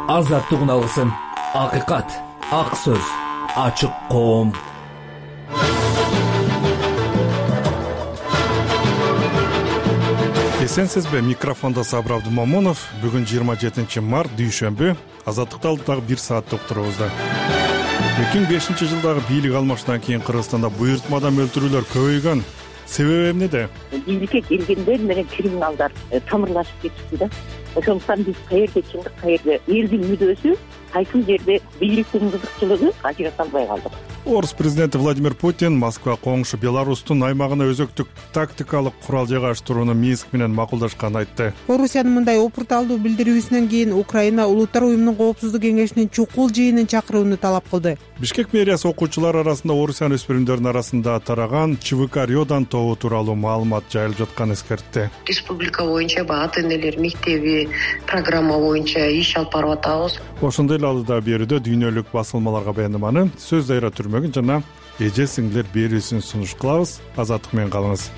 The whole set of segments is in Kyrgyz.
азаттык алгысым, акыйкат, ак сөз, ачык коом. Эсенсизби? Микрофонда Сабыр Абдумамонов. Бүгүн 27 март дүйшөмбү. Азаттыкты алып дагы 1 саат токтурубузда. 2005 жылдагы бийлик алмашынан кийин Кыргызстанда буйртмадан өлтүрүүлөр көбөйгөн. Себеби эмнеде? Бийликке келгендер менен криминалдар тамырлашып кетишти да. Ошондуктан биз каерде чындык, каерде элдин мүдөөсү, кайсы жерде бийликтин кызыкчылыгы ажыраталбай калдык. Орус президенти Владимир Путин Москва коңшу Беларустун аймагына өзөктүк тактикалык курал жайгаштырууну Минск менен макулдашканын айтты. Орусиянын мындай опурталдуу билдирүүсүнөн кийин Украина Улуттар уюмунун коопсуздук кеңешинин чукул жыйынын чакырууну талап кылды. Бишкек мэриясы окуучулар арасында Орусиян өспүрүмдөрүнүн арасында тараган ЧВК Рёдан тобу тууралуу маалымат жайылып жатканын эскертти. Республика боюнча ата-энелер мектеби программа боюнча иш алып барып атабыз. Ошондой эле алыда берүүдө дүйнөлүк басылмаларга баяндаманы сөз дайра түрмөгүн жана эже сиңдилер берүүсүн сунуш кылабыз. Азаттык менен калыңыз.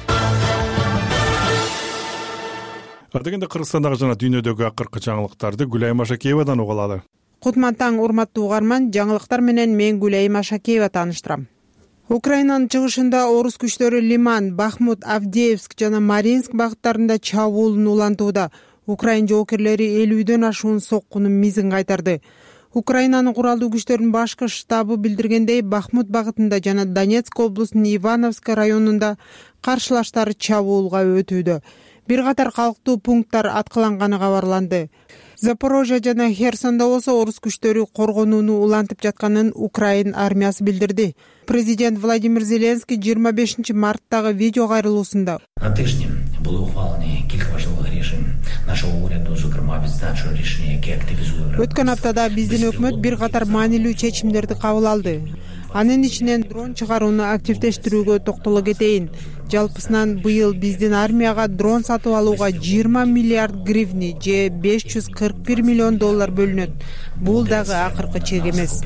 Адегенде Кыргызстандагы жана дүйнөдөгү акыркы жаңылыктарды Гүлайым Ашакеевадан уга алалы. Кутман таң, урматтуу угарман, жаңылыктар менен мен Гүлайым Ашакеева тааныштырам. Украинанын чыгышында орус күчтөрү Лиман, Бахмут, Авдеевск жана Маринск багыттарында чабуулун улантууда. Украин жоокерлери 50дөн ашуун соккунун мизин кайтарды. Украинанын куралдуу күчтөрүнүн башкы штабы билдиргендей, Бахмут багытында жана Донецк облусунун Ивановск районунда каршылаштар чабуулга өтүүдө. Бир катар калктуу пункттар аткыланганы кабарланды. Запорожье жана Херсондо болсо орус күчтөрү коргонууну улантып жатканын Украин армиясы билдирди. Президент Владимир Зеленский 25 марттагы видео кайрылуусунда на тижні були ухвалені кілька важливих рішень нашого уряду, зокрема відзначено рішення, яке активізує. Өткөн аптада биздин өкмөт бир катар маанилүү чечимдерди кабыл алды. Анын ичинен дрон чыгарууну активдештирүүгө токтоло кетейин. Жалпысынан быйыл биздин армияга дрон сатып алууга 20 миллиард гривни же 541 миллион доллар бөлүнөт. Бул дагы акыркы чек эмес,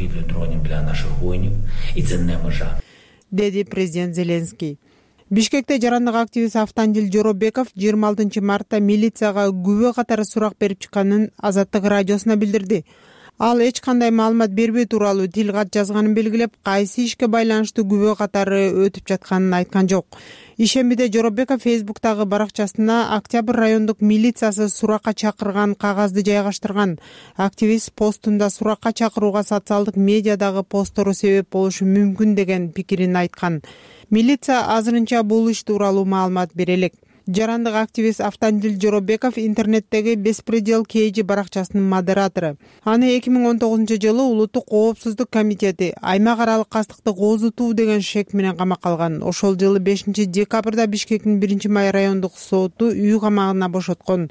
деди президент Зеленский. Бишкекте жарандык активист Автандил Жоробеков 26 мартта милицияга күбө катары сурак берип чыкканын Азаттык радиосуна билдирди. Ал эч кандай маалымат бербөө тууралуу тил кат жазганын белгилеп, кайсы ишке байланыштуу күбө катары өтүп жатканын айткан жок. Ишембиде Жоробеков Фейсбуктагы баракчасына Октябрь райондук милициясы суракка чакырган кагазды жайгаштырган. Активист постунда суракка чакырууга социалдык медиадагы посттору себеп болушу мүмкүн деген пикирин айткан. Милиция азырынча бул иш тууралуу маалымат бере элек. Жарандык активист Автандил Жоробеков интернеттеги Беспредел Кейжи баракчасынын модератору. Аны 2019 жылы Улуттук коопсуздук комитети аймак аралык кастыкты козутуу деген шек менен камакка алган. Ошол жылы 5 декабрда Бишкектин 1 май райондук соту үй камагына бошоткон.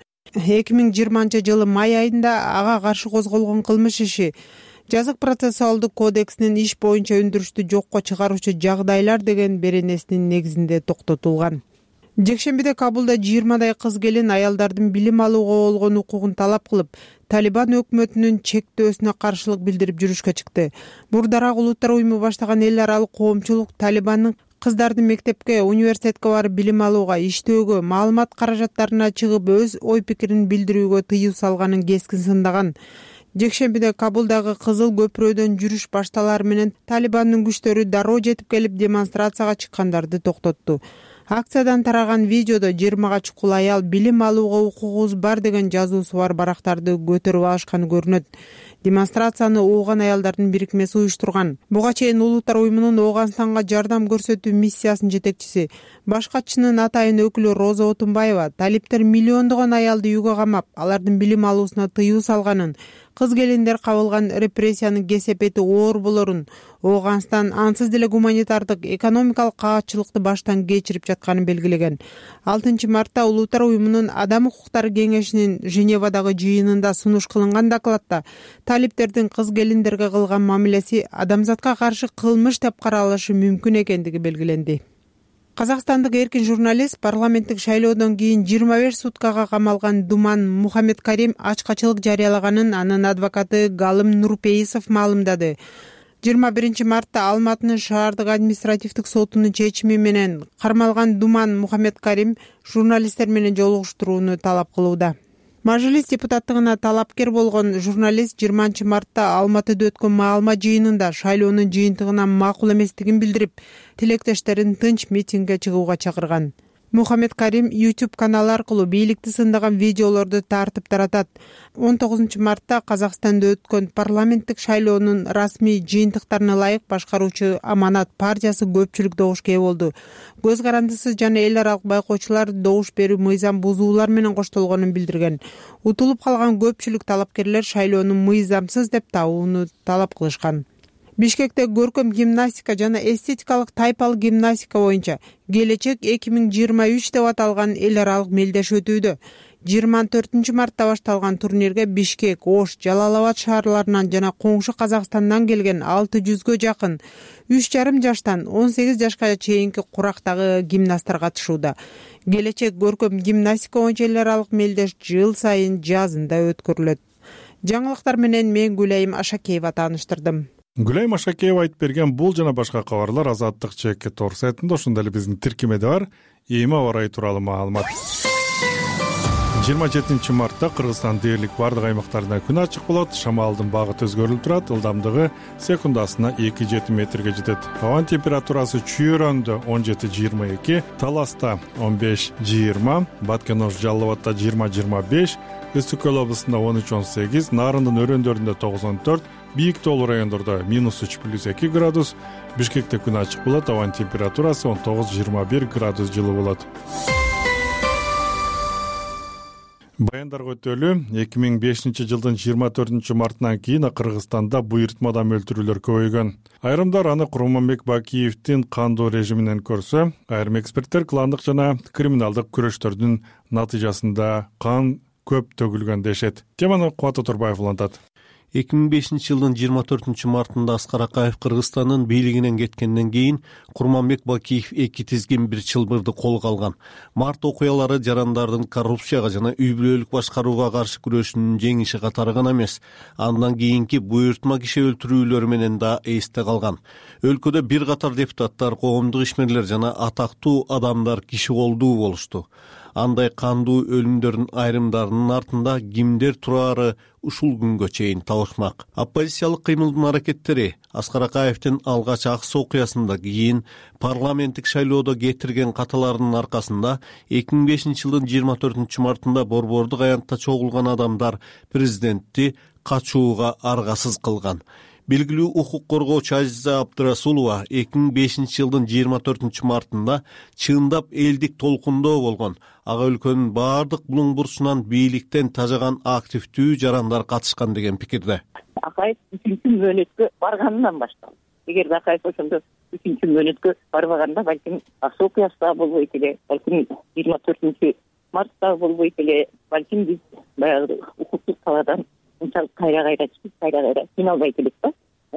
2020 жылы май айында ага каршы козголгон кылмыш иши Жазык процессуалдык кодексинин иш боюнча өндүрүштү жокко чыгаруучу жагдайлар деген беренесинин негизинде токтотулган. Жекшембиде Кабулда 20дай кыз келин аялдардын билим алууга болгон укугун талап кылып, Талибан өкмөтүнүн чектөөсүнө каршылык билдирип жүрүшкө чыкты. Бурдарак Улуттар уюму баштаган эл аралык коомчулук Талибандын кыздардын мектепке, университетке барып билим алууга, иштөөгө, маалымат каражаттарына чыгып өз ой пикирин билдирүүгө тыюу салганын кескин сындаган. Жекшембиде Кабулдагы Кызыл көпүрөдөн жүрүш башталары менен Талибандын күчтөрү дароо жетип келип демонстрацияга чыккандарды токтотту. Акциядан тараган видеодо 20 чукул аял билим алууга укугубуз бар деген жазуусу бар барактарды көтөрүп алышканы көрүнөт. Демонстрацияны ооған аялдардын бирикмеси уюштурган. Буга чейин Улуттар уюмунун Ооганстанга жардам көрсөтүү миссиясынын жетекчиси, баш катчынын атайын өкүлү Роза Отунбаева талиптер миллиондогон аялды үйгө камап, алардын билим алуусуна тыюу салганын, кыз келиндер кабылган репрессиянын кесепети оор болорун, Ооганстан ансыз деле гуманитардык, экономикалык каатчылыкты баштан кечирип жатканын белгилеген. 6 мартта Улуттар уюмунун Адам укуктары кеңешинин Женевадагы жыйынында сунуш кылынган докладта талиптердин кыз келиндерге кылган мамилеси адамзатка каршы кылмыш деп каралышы мүмкүн экендиги белгиленди. Казакстандык эркин журналист парламенттик шайлоодон кийин 25 суткага камалган Думан Мухаммедкарим ачкачылык жарыялаганын анын адвокаты Галым Нурпейисов маалымдады. 21 мартта Алматынын шаардык административдик сотунун чечими менен кармалган Думан Мухаммедкарим журналисттер менен жолугуштурууну талап кылууда. Мажлис депутаттыгына талапкер болгон журналист 20 мартта Алматыда өткөн маалымат жыйынында шайлоонун жыйынтыгына макул эместигин билдирип, тилектештерин тынч митингге чыгууга чакырган. Мухаммед Карим YouTube каналы аркылуу бийликти сындаган видеолорду тартып таратат. 19 мартта Казакстанда өткөн парламенттик шайлоонун расмий жыйынтыктарына ылайык башкаруучу Аманат партиясы көпчүлүк добушка ээ болду. Көз карандысыз жана эл аралык байкоочулар добуш берүү мыйзам бузуулар менен коштолгонун билдирген. Утулуп калган көпчүлүк талапкерлер шайлоону мыйзамсыз деп табууну талап кылышкан. Бишкекте көркөм гимнастика жана эстетикалык тайпалык гимнастика боюнча келечек 2023 деп аталган эл аралык мелдеш өтүүдө. 24 мартта башталган турнирге Бишкек, Ош, Жалал-Абад шаарларынан жана коңшу Казакстандан келген 600гө жакын 3,5 жаштан 18 жашка чейинки курактагы гимнасттар катышууда. Келечек көркөм гимнастика боюнча эл аралык мелдеш жыл сайын жазында өткөрүлөт. Жаңылыктар менен мен Гүлайым Ашакеева тааныштырдым. Гүлайым Ашакеева айтып берген бул жана башка кабарлар Азаттык чекит тор сайтында, ошондой эле биздин тиркемеде бар. Эми аба ырайы тууралуу маалымат. 27 мартта Кыргызстан дээрлик бардык аймактарында күн ачык болот. Шамалдын багыты өзгөрүлүп турат. Ылдамдыгы секундасына 2-7 метрге жетет. Абанын температурасы Чүйөрөндө 17-22, Таласта 15-20, Баткен-Ош Жалал-Абадта 20-25, Үстү-Көл облусунда 13-18, Нарындын өрөөндөрүндө 9-14, бийик тоолуу райондордо -3+2 градус, Бишкекте күн ачык болот. Абанын температурасы 19-21 градус жылы болот. Баяндарга өтөлү 2005 жылдын 24 мартынан кийин Кыргызстанда буйртмадан өлтүрүүлөр көбөйгөн. Айрымдар аны Курманбек Бакиевдин кандуу режиминен көрсө, айрым эксперттер кландык жана криминалдык күрөштөрдүн натыйжасында кан көп төгүлгөн дешет. Теманы Кубат Оторбаев улантат. 2005 жылдын 24 мартында Аскар Акаев Кыргызстандын бийлигинен кеткенден кийин Курманбек Бакиев эки тизгин бир чылбырды колго алган. Март окуялары жарандардын коррупцияга жана үй бүлөлүк башкарууга каршы күрөшүнүн жеңиши катары гана эмес, андан кийинки буйртма киши өлтүрүүлөр менен да эсте калган. Өлкөдө бир катар депутаттар, коомдук ишмерлер жана атактуу адамдар киши колдуу болушту. Андай кандуу өлүмдөрдүн айрымдарынын артында кимдер турары ушул күнгө чейин табышмак. Оппозициялык кыймылдын аракеттери Аскар Акаевдин алгач аксы окуясында кийин парламенттик шайлоодо кетирген каталарынын аркасында 2005 жылдын 24 мартында борбордук аянтта чогулган адамдар президентти качууга аргасыз кылган. Белгилүү укук коргоочу Азиза Абдырасулова 2005 жылдын 24 мартында чындап элдик толкундоо болгон. Ага өлкөнүн баардык булуң бурчунан бийликтен тажаган активдүү жарандар катышкан деген пикирде. Акаев 3 мөөнөткө барганынан башталды. Эгер Акаев ошондо 3 мөөнөткө барбаганда балким аксы окуясы да болбойт эле, балким 24 мартта болбойт эле, балким биз баягы укуктук талаадан унчалык кайра чыгып кайра кыйналбайт элек да.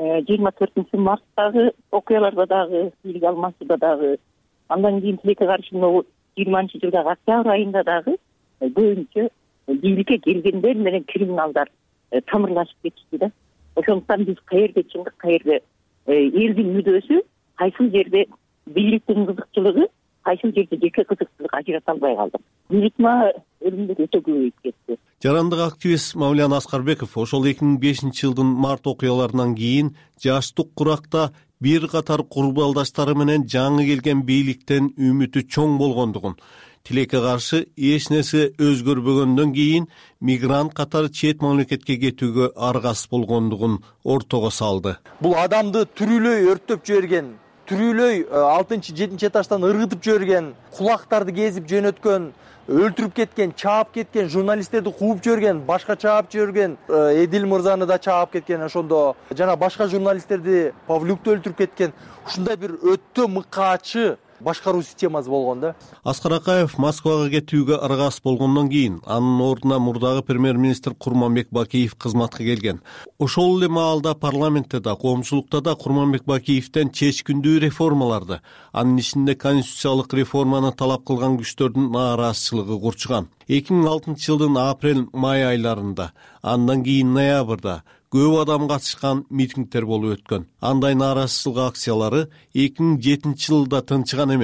24 марттагы окуяларда дагы, бийлик алмашууда дагы, андан кийин тилекке каршы 20 жылдагы октябрь айында дагы көбүнчө бийликке келгендер менен криминалдар тамырлашып кетишти да. Ошондуктан биз каерде чындык, каерде элдин мүдөөсү, кайсыл жерде бийликтин кызыкчылыгы, кайсыл жерде жеке кызыкчылык ажырата албай калдык. Буйртма өлүмдөр өтө көбөйүп кетти. Жарандык активист Мавлян Аскарбеков ошол 2005 жылдын март окуяларынан кийин жаштык куракта бир катар курбалдаштары менен жаңы келген бийликтен үмүтү чоң болгондугун, тилекке каршы эч нерсе өзгөрбөгөндөн кийин мигрант катары чет мамлекетке кетүүгө аргасыз болгондугун ортого салды. Бул адамды түрүлөй өрттөп жиберген, түрүлөй 6-7 этаждан ыргытып жиберген, кулактарды кезип жөнөткөн, өлтүрүп кеткен, чаап кеткен, журналисттерди кууп жиберген, башка чаап жиберген, Эдил мырзаны да чаап кеткен, ошондо жана башка журналисттерди Павлюкту өлтүрүп кеткен. Ушундай бир өтө мыкаачы башкаруу системасы болгон да. Аскар Акаев Москвага кетүүгө аргасыз болгондон кийин анын ордуна мурдагы премьер-министр Курманбек Бакиев кызматка келген. Ошол эле маалда парламентте да, коомчулукта да Курманбек Бакиевден чечкиндүү реформаларды, анын ичинде конституциялык реформаны талап кылган күчтөрдүн нааразычылыгы курчуган. 2006 жылдын апрель-май айларында, андан кийин ноябрда көп адам катышкан митингдер болуп өткөн. Андай нааразычылык акциялары 2007 жылда тынчыган эмес.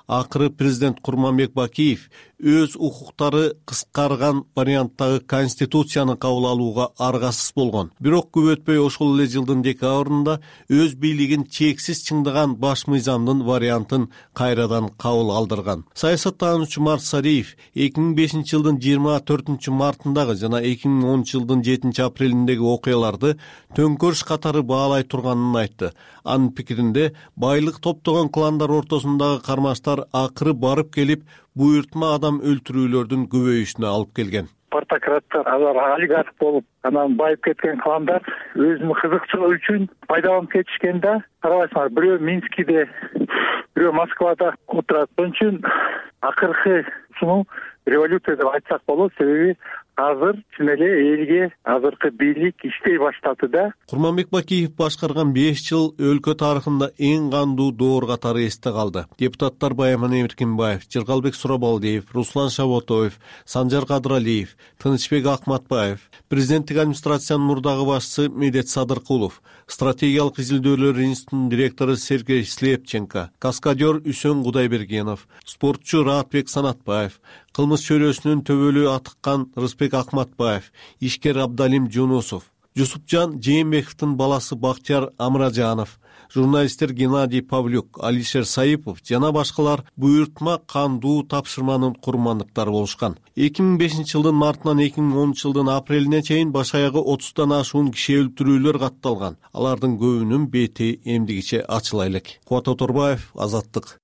Акыры президент Курманбек Бакиев өз укуктары кыскарган варианттагы конституцияны кабыл алууга аргасыз болгон. Бирок көп өтпөй ошол эле жылдын декабрында өз бийлигин чексиз чыңдаган баш мыйзамдын вариантын кайрадан кабыл алдырган. Саясаттануучу Март Сариев 2005 жылдын 24 мартындагы жана 2010 жылдын 7 апрелиндеги окуяларды төңкөрүш катары баалай турганын айтты. Анын пикиринде байлык топтогон кландар ортосундагы кармаштар акыры барып келип буйртма адам өлтүрүүлөрдүн көбөйүшүнө алып келген. Партократтар, олигарх болуп, анан байып кеткен кландар өзүнүн кызыкчылыгы үчүн пайдаланып кетишкен да. Карабайсыңар, бирөө Минскиде, бирөө Москвада отурат. Ошон үчүн акыркы революция деп айтсак болот, себеби азыр чын эле элге азыркы бийлик иштей баштады да. Курманбек Бакиев башкарган 5 жыл өлкө тарыхында эң кандуу доор катары эсте калды. Депутаттар Байман Эркинбаев, Жыргалбек Сурабалдиев, Руслан Шаботоев, Санжар Кадыралиев, Тынычбек Акматбаев, президенттик администрациянын мурдагы башчысы Медет Садыркулов, стратегиялык изилдөөлөр институтунун директору Сергей Слепченко, каскадер Үсөн Кудайбергенов, спортчу Ратбек Санатбаев, кылмыш чөйрөсүнүн төбөлү атыккан Рыспек Акматбаев, ишкер Абдалим Жунусов, Жусупжан Жээнбековдун баласы Бактияр Амражанов, журналисттер Геннадий Павлюк, Алишер Саипов жана башкалар буйртма кандуу тапшырманын курмандыктары болушкан. 2005 жылдын мартынан 2010 жылдын апрелине чейин баш аягы 30тан ашуун киши өлтүрүүлөр катталган. Алардын көбүнүн бети эмдигиче ачыла элек. Кубат Оторбаев, Азаттык.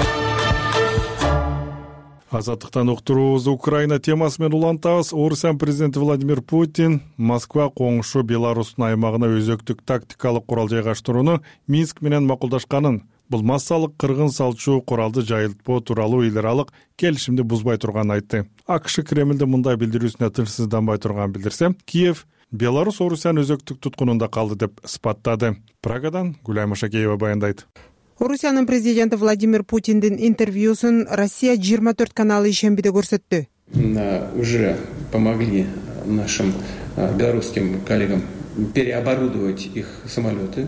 Азаттыктан уктуруубузду Украина темасы менен улантабыз. Орусия президенти Владимир Путин Москва коңшу Беларустун аймагына өзөктүк тактикалык курал жайгаштырууну Минск менен макулдашканын, бул массалык кыргын салчу куралды жайылтпоо тууралуу эл аралык келишимди бузбай турганын айтты. АКШ Кремлдин мындай билдирүүсүнө тынчсызданбай турганын билдирсе, Киев Беларусь Орусиянын өзөктүк туткунунда калды деп испаттады. Прагадан Гүлайым Ашакеева баяндайт. Орусиянын президенти Владимир Путиндин интервьюсун Россия 24 каналы ишембиде көрсөттү. Уже помогли нашим белорусским коллегам переоборудовать их самолеты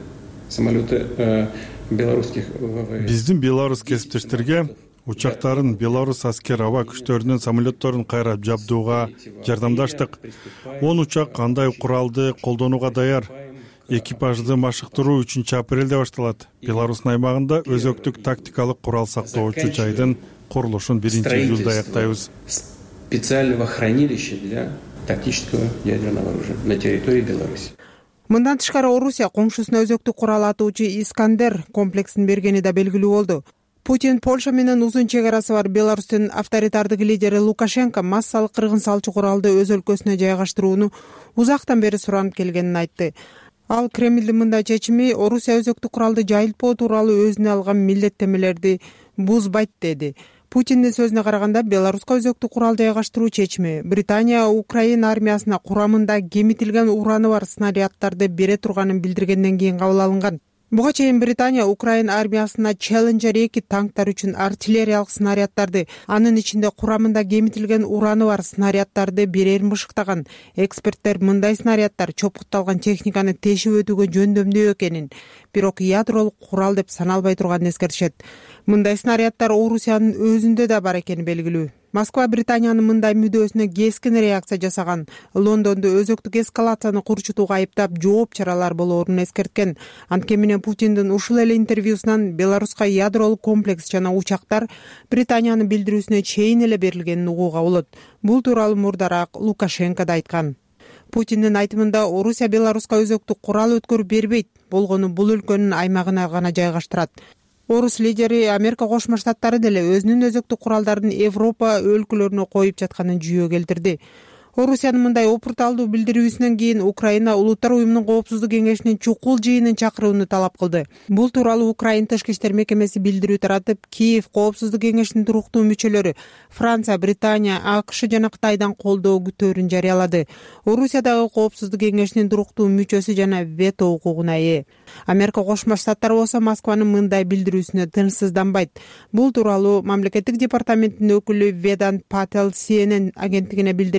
белорусских ВВС. Биздин белорус кесиптештерге учактарын Беларусь аскер аба күчтөрүнүн самолетторун кайрап жабдууга жардамдаштык. 10 учак кандай куралды колдонууга даяр. Экипажды машыктыруу 3 апрелде башталат. Беларустун аймагында өзөктүк тактикалык курал сактоочу жайдын курулушун 1-июлда аяктайбыз. Специального хранилища для тактического ядерного оружия на территории Беларуси. Мындан тышкары Орусия коңшусуна өзөктүк курал атуучу Искандер комплексин бергени да белгилүү болду. Путин Польша менен узун чек арасы бар Беларустун авторитардык лидери Лукашенко массалык кыргын салчу куралды өз өлкөсүнө жайгаштырууну узактан бери суранып келгенин айтты. Ал Кремлдин мындай чечими Орусия өзөктүк куралды жайылтпоо тууралуу өзүнө алган милдеттемелерди бузбайт деди. Путиндин сөзүнө караганда, Беларуска өзөктүк курал жайгаштыруу чечими Британия Украина армиясына курамында кемитилген ураны бар снаряддарды бере турганын билдиргенден кийин кабыл алынган. Буга чейин Британия Украина армиясына Challenger 2 танктар үчүн артиллериялык снаряддарды, анын ичинде курамында кемитилген ураны бар снаряддарды берерин бышыктаган. Эксперттер мындай снаряддар чопкутталган техниканы тешип өтүүгө жөндөмдүү экенин, бирок ядролук курал деп саналбай турганын эскертишет. Мындай снаряддар Орусиянын өзүндө да бар экени белгилүү. Москва Британиянын мындай мүдөөсүнө кескин реакция жасаган. Лондонду өзөктүк эскалацияны курчутууга айыптап жооп чаралар болоорун эскерткен. Анткени менен Путиндин ушул эле интервьюсунан Беларуска ядролук комплекс жана учактар Британиянын билдирүүсүнө чейин эле берилгенин угууга болот. Бул тууралуу мурдараак Лукашенко да айткан. Путиндин айтымында Орусия Беларуска өзөктүк курал өткөрүп бербейт, болгону бул өлкөнүн аймагына гана жайгаштырат. Орус лидери Америка Кошмо Штаттары деле өзүнүн өзөктүк куралдарын Европа өлкөлөрүнө коюп жатканын жүйө келтирди. Орусиянын мындай опурталдуу билдирүүсүнөн кийин Украина Улуттар уюмунун коопсуздук кеңешинин чукул жыйынын чакырууну талап кылды. Бул тууралуу Украина тышкы иштер мекемеси билдирүү таратып, Киев коопсуздук кеңешинин туруктуу мүчөлөрү Франция, Британия, АКШ жана Кытайдан колдоо күтөөрүн жарыялады. Орусиядагы коопсуздук кеңешинин туруктуу мүчөсү жана вето укугуна ээ. Америка Кошмо Штаттары болсо Москванын мындай билдирүүсүнө тынчсызданбайт. Бул тууралуу мамлекеттик департаменттин өкүлү Ведант Пател CNN агенттигине билдирип,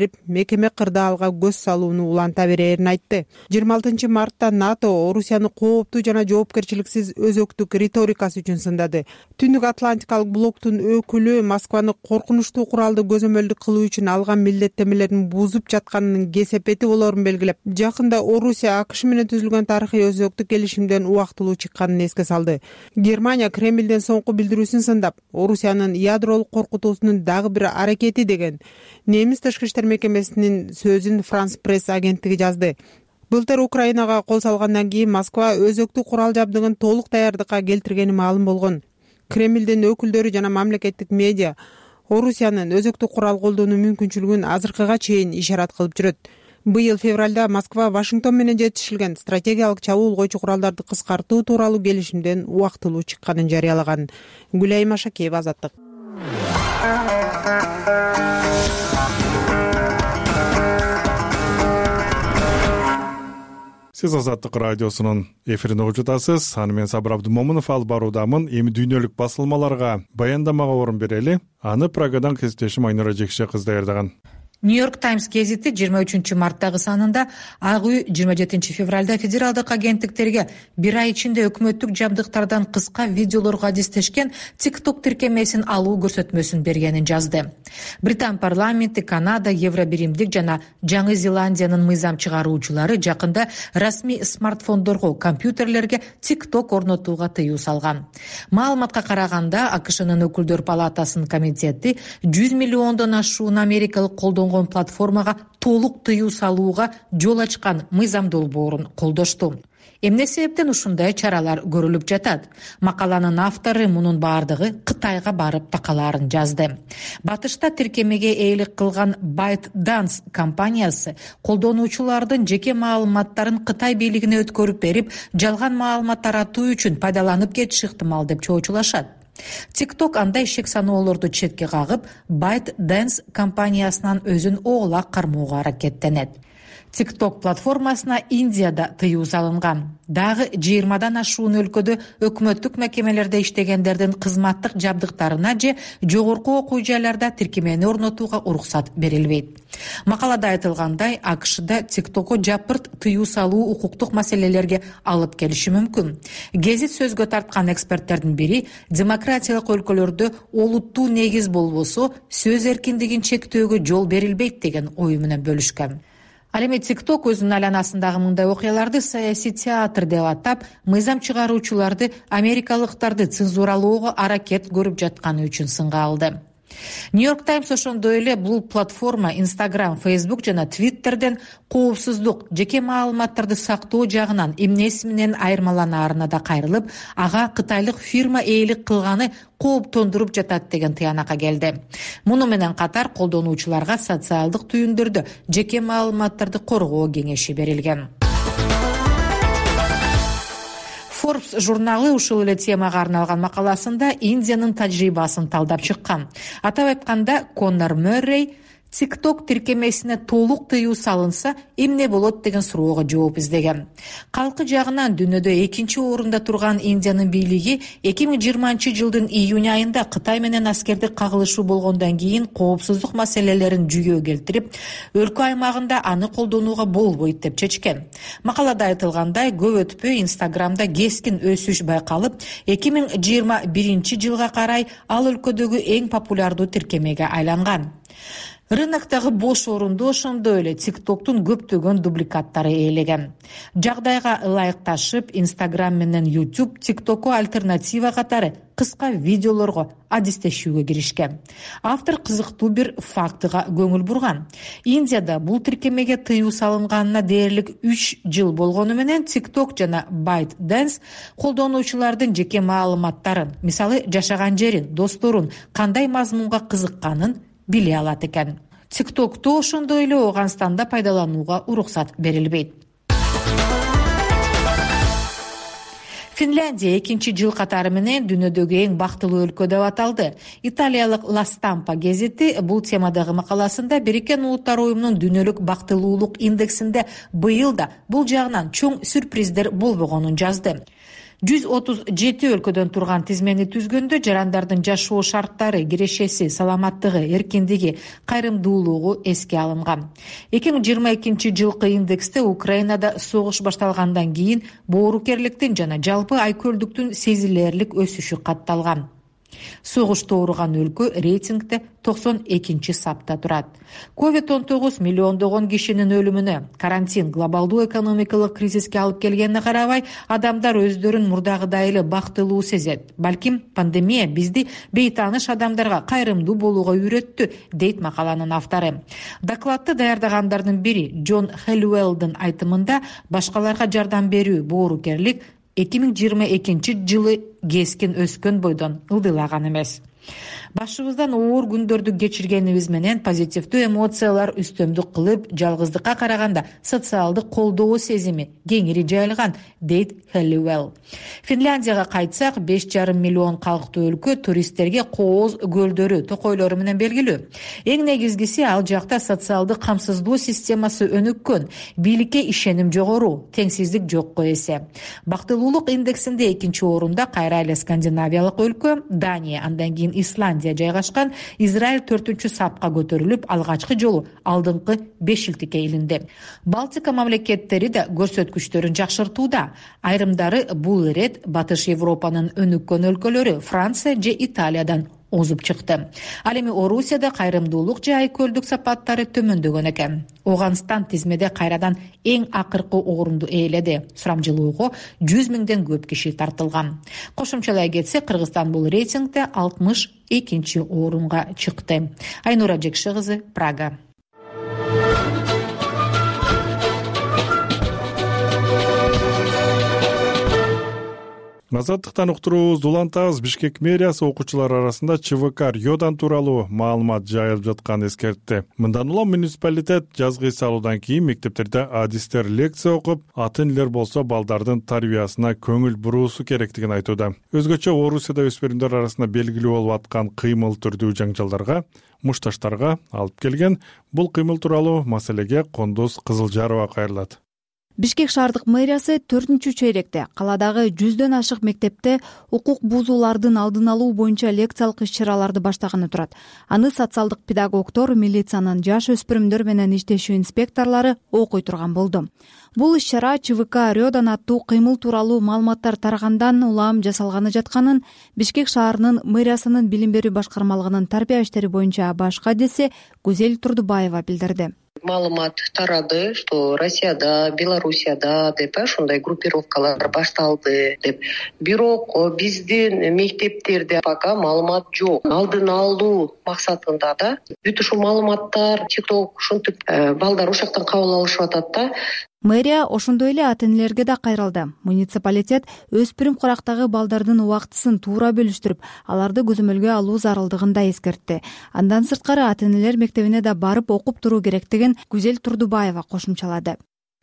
мекеме кырдаалга көз салууну уланта берерин айтты. 26 мартта НАТО Орусияны кооптуу жана жоопкерчиликсиз өзөктүк риторикасы үчүн сындады. Түндүк Атлантикалык блоктун өкүлү Москваны коркунучтуу куралды көзөмөлдүк кылуу үчүн алган милдеттенмелерин бузуп жатканынын кесепети болорун белгилеп, жакында Орусия АКШ менен түзүлгөн тарыхый өзөктүк келишимден убактылуу чыкканын эске салды. Германия Кремлден соңку билдирүүсүн сындап, Орусиянын ядролук коркутуусунун дагы бир аракети деген немис тышкы иштер мекемесинин сөзүн Франс пресс агенттиги жазды. Былтыр Украинага кол салгандан кийин Москва өзөктүк курал жабдыгын толук даярдыкка келтиргени маалым болгон. Кремлдин өкүлдөрү жана мамлекеттик медиа Орусиянын өзөктүк курал колдонуу мүмкүнчүлүгүн азыркыга чейин ишарат кылып жүрөт. Быйыл февралда Москва Вашингтон менен жетишилген стратегиялык чабуул койчу куралдарды кыскартуу тууралуу келишимден убактылуу чыкканын жарыялаган. Гүлайым Ашакеева, Азаттык. Сиз Азаттык радиосунун эфирин угуп жатасыз. Аны мен Сабыр Абдумомунов алып баруудамын. Эми дүйнөлүк басылмаларга баяндамага орун берели. Аны Прагадан кесиптешим Айнура Жекше кыз даярдаган. Нью-Йорк Таймс гезити 23 марттагы санында Ак үй 27 февралда федералдык агенттиктерге бир ай ичинде өкмөттүк жабдыктардан кыска видеолорго адистешкен TikTok тиркемесин алуу көрсөтмөсүн бергенин жазды. Британ парламенти, Канада, Евробиримдик жана Жаңы Зеландиянын мыйзам чыгаруучулары жакында расмий смартфондорго, компьютерлерге TikTok орнотууга тыюу салган. Маалыматка караганда, АКШнын өкүлдөр палатасынын комитети 100 миллиондон ашуун америкалык колдонгон платформага толук тыюу салууга жол ачкан мыйзам долбоорун колдошту. Эмне себептен ушундай чаралар көрүлүп жатат? Макаланын автору мунун баардыгы Кытайга барып такалаарын жазды. Батышта тиркемеге ээлик кылган ByteDance компаниясы колдонуучулардын жеке маалыматтарын Кытай бийлигине өткөрүп берип, жалган маалымат таратуу үчүн пайдаланып кетиши ыктымал деп чоочулашат. TikTok андай шек саноолорду четке кагып, ByteDance компаниясынан өзүн оолак кармоого аракеттенет. TikTok платформасына Индияда тыюу салынган. Дагы 20дан ашуун өлкөдө өкмөттүк мекемелерде иштегендердин кызматтык жабдыктарына же жогорку окуу жайларда тиркемени орнотууга уруксат берилбейт. Макалада айтылгандай, АКШда TikTok'о жапырт тыюу салуу укуктук маселелерге алып келиши мүмкүн. Гезит сөзгө тарткан эксперттердин бири демократиялык өлкөлөрдө олуттуу негиз болбосо сөз эркиндигин чектөөгө жол берилбейт деген ою менен бөлүшкөн. Ал эми TikTok өзүнүн айланасындагы мындай окуяларды саясий театр деп атап, мыйзам чыгаруучуларды америкалыктарды цензуралоого аракет көрүп жатканы үчүн сынга алды. Нью-Йорк Таймс ошондой эле бул платформа Instagram, Facebook жана Twitterден коопсуздук, жеке маалыматтарды сактоо жагынан эмнеси менен айырмаланаарына да кайрылып, ага кытайлык фирма ээлик кылганы кооптондуруп жатат деген тыянакка келди. Муну менен катар колдонуучуларга социалдык түйүндөрдө жеке маалыматтарды коргоо кеңеши берилген. Forbes журналы ушул эле темага арналган макаласында Индиянын тажрыйбасын талдап чыккан. Атап айтканда, Коннор Мөррей TikTok тиркемесине толук тыюу салынса, эмне болот деген суроого жооп издеген. Калкы жагынан дүйнөдө экинчи орунда турган Индиянын бийлиги 2020 жылдын июнь айында Кытай менен аскердик кагылышуу болгондон кийин коопсуздук маселелерин жүйгө келтирип, өлкө аймагында аны колдонууга болбойт деп чечкен. Макалада айтылгандай, көп өтпөй Инстаграмда кескин өсүш байкалып, 2021 жылга карай ал өлкөдөгү эң популярдуу тиркемеге айланган. Рыноктогу бош орунду ошондой эле TikTok'тун көптөгөн дубликаттары ээлеген. Жагдайга ылайыкташып, Instagram менен YouTube TikTok'ко альтернатива катары кыска видеолорго адистешүүгө киришкен. Автор кызыктуу бир фактыга көңүл бурган. Индияда бул тиркемеге тыюу салынганына дээрлик 3 жыл болгону менен TikTok жана ByteDance колдонуучулардын жеке маалыматтарын, мисалы жашаган жерин, досторун, кандай мазмунга кызыкканын биле алат экен. TikTok'ту ошондой эле Ооганстанда пайдаланууга уруксат берилбейт. Финляндия экинчи жыл катары менен дүйнөдөгү эң бактылуу өлкө деп аталды. Италиялык La Stampa гезити бул темадагы макаласында Бириккен Улуттар уюмунун дүйнөлүк бактылуулук индексинде быйыл да бул жагынан чоң сюрприздер болбогонун жазды. 137 өлкөдөн турган тизмени түзгөндө жарандардын жашоо шарттары, кирешеси, саламаттыгы, эркиндиги, кайрымдуулугу эске алынган. 2022 жылкы индексте Украинада согуш башталгандан кийин боорукерликтин жана жалпы айкөлдүктүн сезилерлик өсүшү катталган. Согушта ооруган өлкө рейтингде 92 сапта турат. COVID-19 миллиондогон кишинин өлүмүнө, карантин глобалдуу экономикалык кризиске алып келгенине карабай, адамдар өздөрүн мурдагыдай эле бактылуу сезет. Балким пандемия бизди бейтааныш адамдарга кайрымдуу болууга үйрөттү, дейт макаланын автору. Докладты даярдагандардын бири Джон Хеллуэллдин айтымында, башкаларга жардам берүү, боорукерлик 2022 жылы кескин өскөн бойдон ылдыйлаган эмес. Башыбыздан оор күндөрдү кечиргенибиз менен позитивдүү эмоциялар үстөмдүк кылып, жалгыздыкка караганда социалдык колдоо сезими кеңири жайылган, дейт Хеллуэлл. Финляндияга кайтсак, 5,5 миллион калктуу өлкө туристтерге кооз көлдөрү, токойлору менен белгилүү. Эң негизгиси, ал жакта социалдык камсыздоо системасы өнүккөн, бийликке ишеним жогору, теңсиздик жокко эсе. Бактылуулук индексинде 2-чи орунда кайра эле скандинавиялык өлкө Дания, андан кийин Исландия жайгашкан. Израиль 4-чү сапка көтөрүлүп, алгачкы жолу алдыңкы 5-шилтикке илинди. Балтика мамлекеттери да көрсөткүчтөрүн жакшыртууда. Айрымдары бул ирет Батыш Европанын өнүккөн өлкөлөрү Франция же Италиядан озуп чыкты. Ал эми Орусияда кайрымдуулук же айкөлдүк сапаттары төмөндөгөн экен. Оганстан тизмеде кайрадан эң акыркы орунду ээледи. Сурамжылоого 100 миңден көп киши тартылган. Кошумчалай кетсек, Кыргызстан бул рейтингде 62-чи орунга чыкты. Айнура Жекши кызы, Прага. Азаттыктан уктуруубузду улантабыз. Бишкек мэриясы окуучулар арасында ЧВК Рёдан тууралуу маалымат жайылып жатканын эскертти. Мындан улам муниципалитет жазгы эс алуудан кийин мектептерде адистер лекция окуп, ата-энелер болсо балдардын тарбиясына көңүл буруусу керектигин айтууда. Өзгөчө Орусияда өспүрүмдөр арасында белгилүү болуп аткан кыймыл түрдүү жаңжалдарга, мушташтарга алып келген бул кыймыл тууралуу маселеге Кондуз Кызылжарова кайрылат. Бишкек шаардык мэриясы 4-чейректе каладагы 100дөн ашык мектепте укук бузуулардын алдын алуу боюнча лекциялык иш-чараларды баштаганы турат. Аны социалдык педагогдор, милициянын жаш өспүрүмдөр менен иштешүү инспекторлору окуй турган болду. Бул иш-чара ЧВК Рёдан аттуу кыймыл тууралуу маалыматтар тарагандан улам жасалганы жатканын Бишкек шаарынын мэриясынын билим берүү башкармалыгынын тарбия иштери боюнча баш кадиси Гүзел Турдубаева билдирди. Маалымат тарады, что Россияда, Белоруссияда деп ушундай группировкалар башталды деп. Бирок биздин мектептерде пока маалымат жок. Алдын алуу максатында да бүт ушул маалыматтар TikTok ушинтип балдар ошоктон кабыл алышып атат да. Мэрия ошондой эле ата-энелерге да кайрылды. Муниципалитет өспүрүм курактагы балдардын убактысын туура бөлүштүрүп, аларды көзөмөлгө алуу зарылдыгын да эскертти. Андан сырткары ата-энелер мектебине да барып окуп туруу керектигин Гүзел Турдубаева кошумчалады.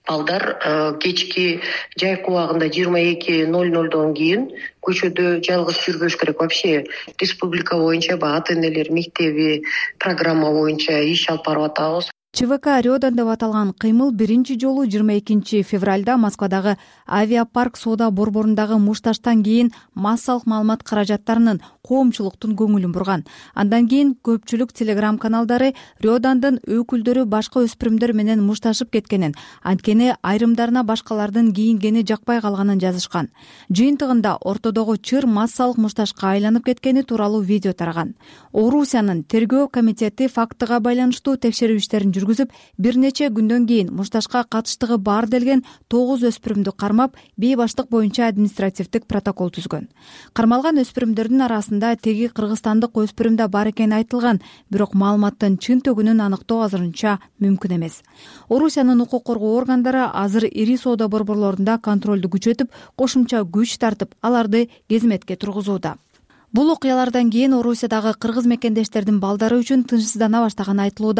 Балдар кечки жайкы убагында 22:00дон кийин көчөдө жалгыз жүрбөш керек. Вообще республика боюнча ата-энелер мектеби программа боюнча иш алып барып атабыз. ЧВК Рёдан деп аталган кыймыл биринчи жолу 22 февралда Москвадагы авиапарк соода борборундагы мушташтан кийин массалык маалымат каражаттарынын коомчулуктун көңүлүн бурган. Андан кийин көпчүлүк телеграм каналдары Рёдандын өкүлдөрү башка өспүрүмдөр менен мушташып кеткенин, анткени айрымдарына башкалардын кийингени жакпай калганын жазышкан. Жыйынтыгында ортодогу чыр массалык мушташка айланып кеткени тууралуу видео тараган. Орусиянын тергөө комитети фактыга байланыштуу текшерүү иштерин жүргүзүп, бир нече күндөн кийин мушташка катыштыгы бар делген 9 өспүрүмдү кармап, бейбаштык боюнча административдик протокол түзгөн. Кармалган өспүрүмдөрдүн арасында теги кыргызстандык өспүрүм да бар экени айтылган, бирок маалыматтын чын төгүнүн аныктоо азырынча мүмкүн эмес. Орусиянын укук коргоо органдары азыр ири соода борборлорунда контролду күчөтүп, кошумча күч тартып, аларды кезметке тургузууда. Бул окуялардан кийин Орусиядагы кыргыз мекендештердин балдары үчүн тынчсыздана баштаганы айтылууда.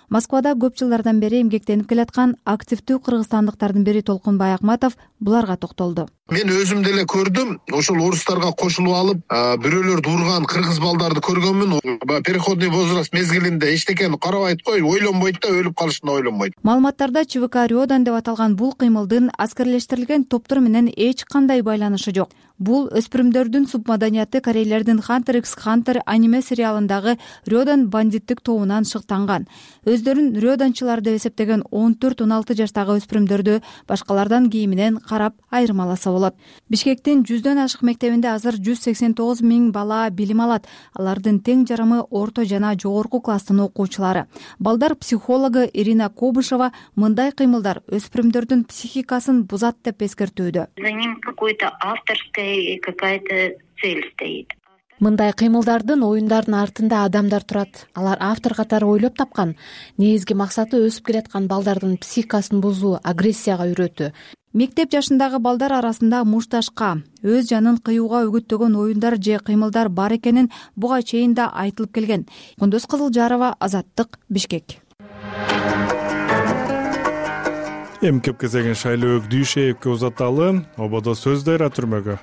Москвада көп жылдардан бери эмгектенип келаткан активдүү кыргызстандыктардын бири Толкун Баякматов буларга токтолду. Мен өзүм деле көрдүм, ошол орустарга кошулуп алып, бирөөлөрдү урган кыргыз балдарды көргөнмүн. Переходный возраст мезгилинде эчтекени карабайт кой, ойлонбойт да, өлүп калышын ойлонбойт. Маалыматтарда ЧВК Рёдан деп аталган бул кыймылдын аскерлештирилген топтор менен эч кандай байланышы жок. Бул өспүрүмдөрдүн субмаданияты корейлердин Hunter x Hunter аниме сериалындагы Рёдан бандиттик тобунан шыктанган. Өздөрүн Рёданчылар деп эсептеген 14-16 жаштагы өспүрүмдөрдү башкалардан кийиминен карап айырмаласа болот. Бишкектин 100дөн ашык мектебинде азыр 189 000 бала билим алат. Алардын тең жарымы орто жана жогорку класстын окуучулары. Балдар психологу Ирина Кобышева мындай кыймылдар өспүрүмдөрдүн психикасын бузат деп эскертүүдө. За ним какая-то цель стоит. Мындай кыймылдардын, оюндардын артында адамдар турат. Алар автор катары ойлоп тапкан. Негизги максаты өсүп келаткан балдардын психикасын бузуу, агрессияга үйрөтүү. Мектеп жашындагы балдар арасында мушташка, өз жанын кыюуга үгүттөгөн оюндар же кыймылдар бар экенин буга чейин да айтылып келген. Кундуз Кызылжарова, Азаттык, Бишкек. Эмкеп кезеген шайлоо Дүйшеевке узаталы, ободо сөз дайра түрмөгө.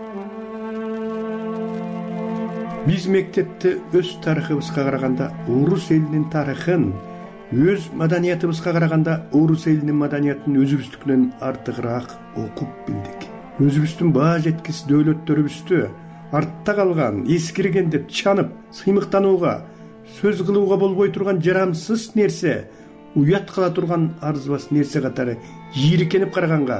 Биз мектепте өз тарыхыбызга караганда орус элинин тарыхын, өз маданиятыбызга караганда орус элинин маданиятын өзүбүздүкүнөн артыгыраак окуп билдик. Өзүбүздүн баа жеткис дөөлөттөрүбүздү артта калган, эскирген деп чанып, сыймыктанууга, сөз кылууга болбой турган жарамсыз нерсе, уят кыла турган арзыбас нерсе катары жийиркенип караганга,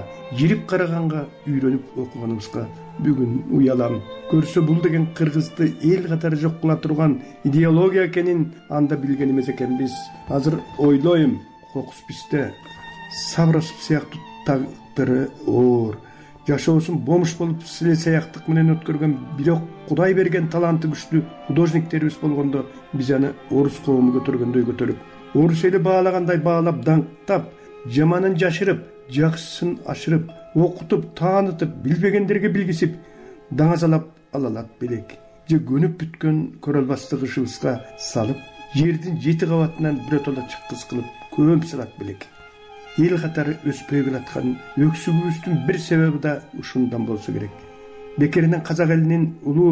үйрөнүп окуганыбызга бүгүн уялам. Көрсө бул деген кыргызды эл катары жок кыла турган идеология экенин анда билген эмес экенбиз. Азыр ойлойм, кокус бизде Сабросов сыяктуу тагдыры оор, жашоосун бомуш болуп силе саяктык менен өткөргөн, бирок Кудай берген таланты күчтүү художниктерибиз болгондо биз аны орус коому көтөргөндөй көтөрүп, орус эли баалагандай баалап, даңктап, жаманын жашырып, жакшысын ашырып, окутуп, таанытып, билбегендерге билгисип, даңазалап алалат белек. Же көнүп бүткөн көрөлбастык ышыбызга салып, жердин 7 кабатынан биротоло чыккыз кылып, көм салат белек. Эл катары өспөй келаткан өксүгүбүздүн бир себеби да ушундан болсо керек. Бекеринен казак элинин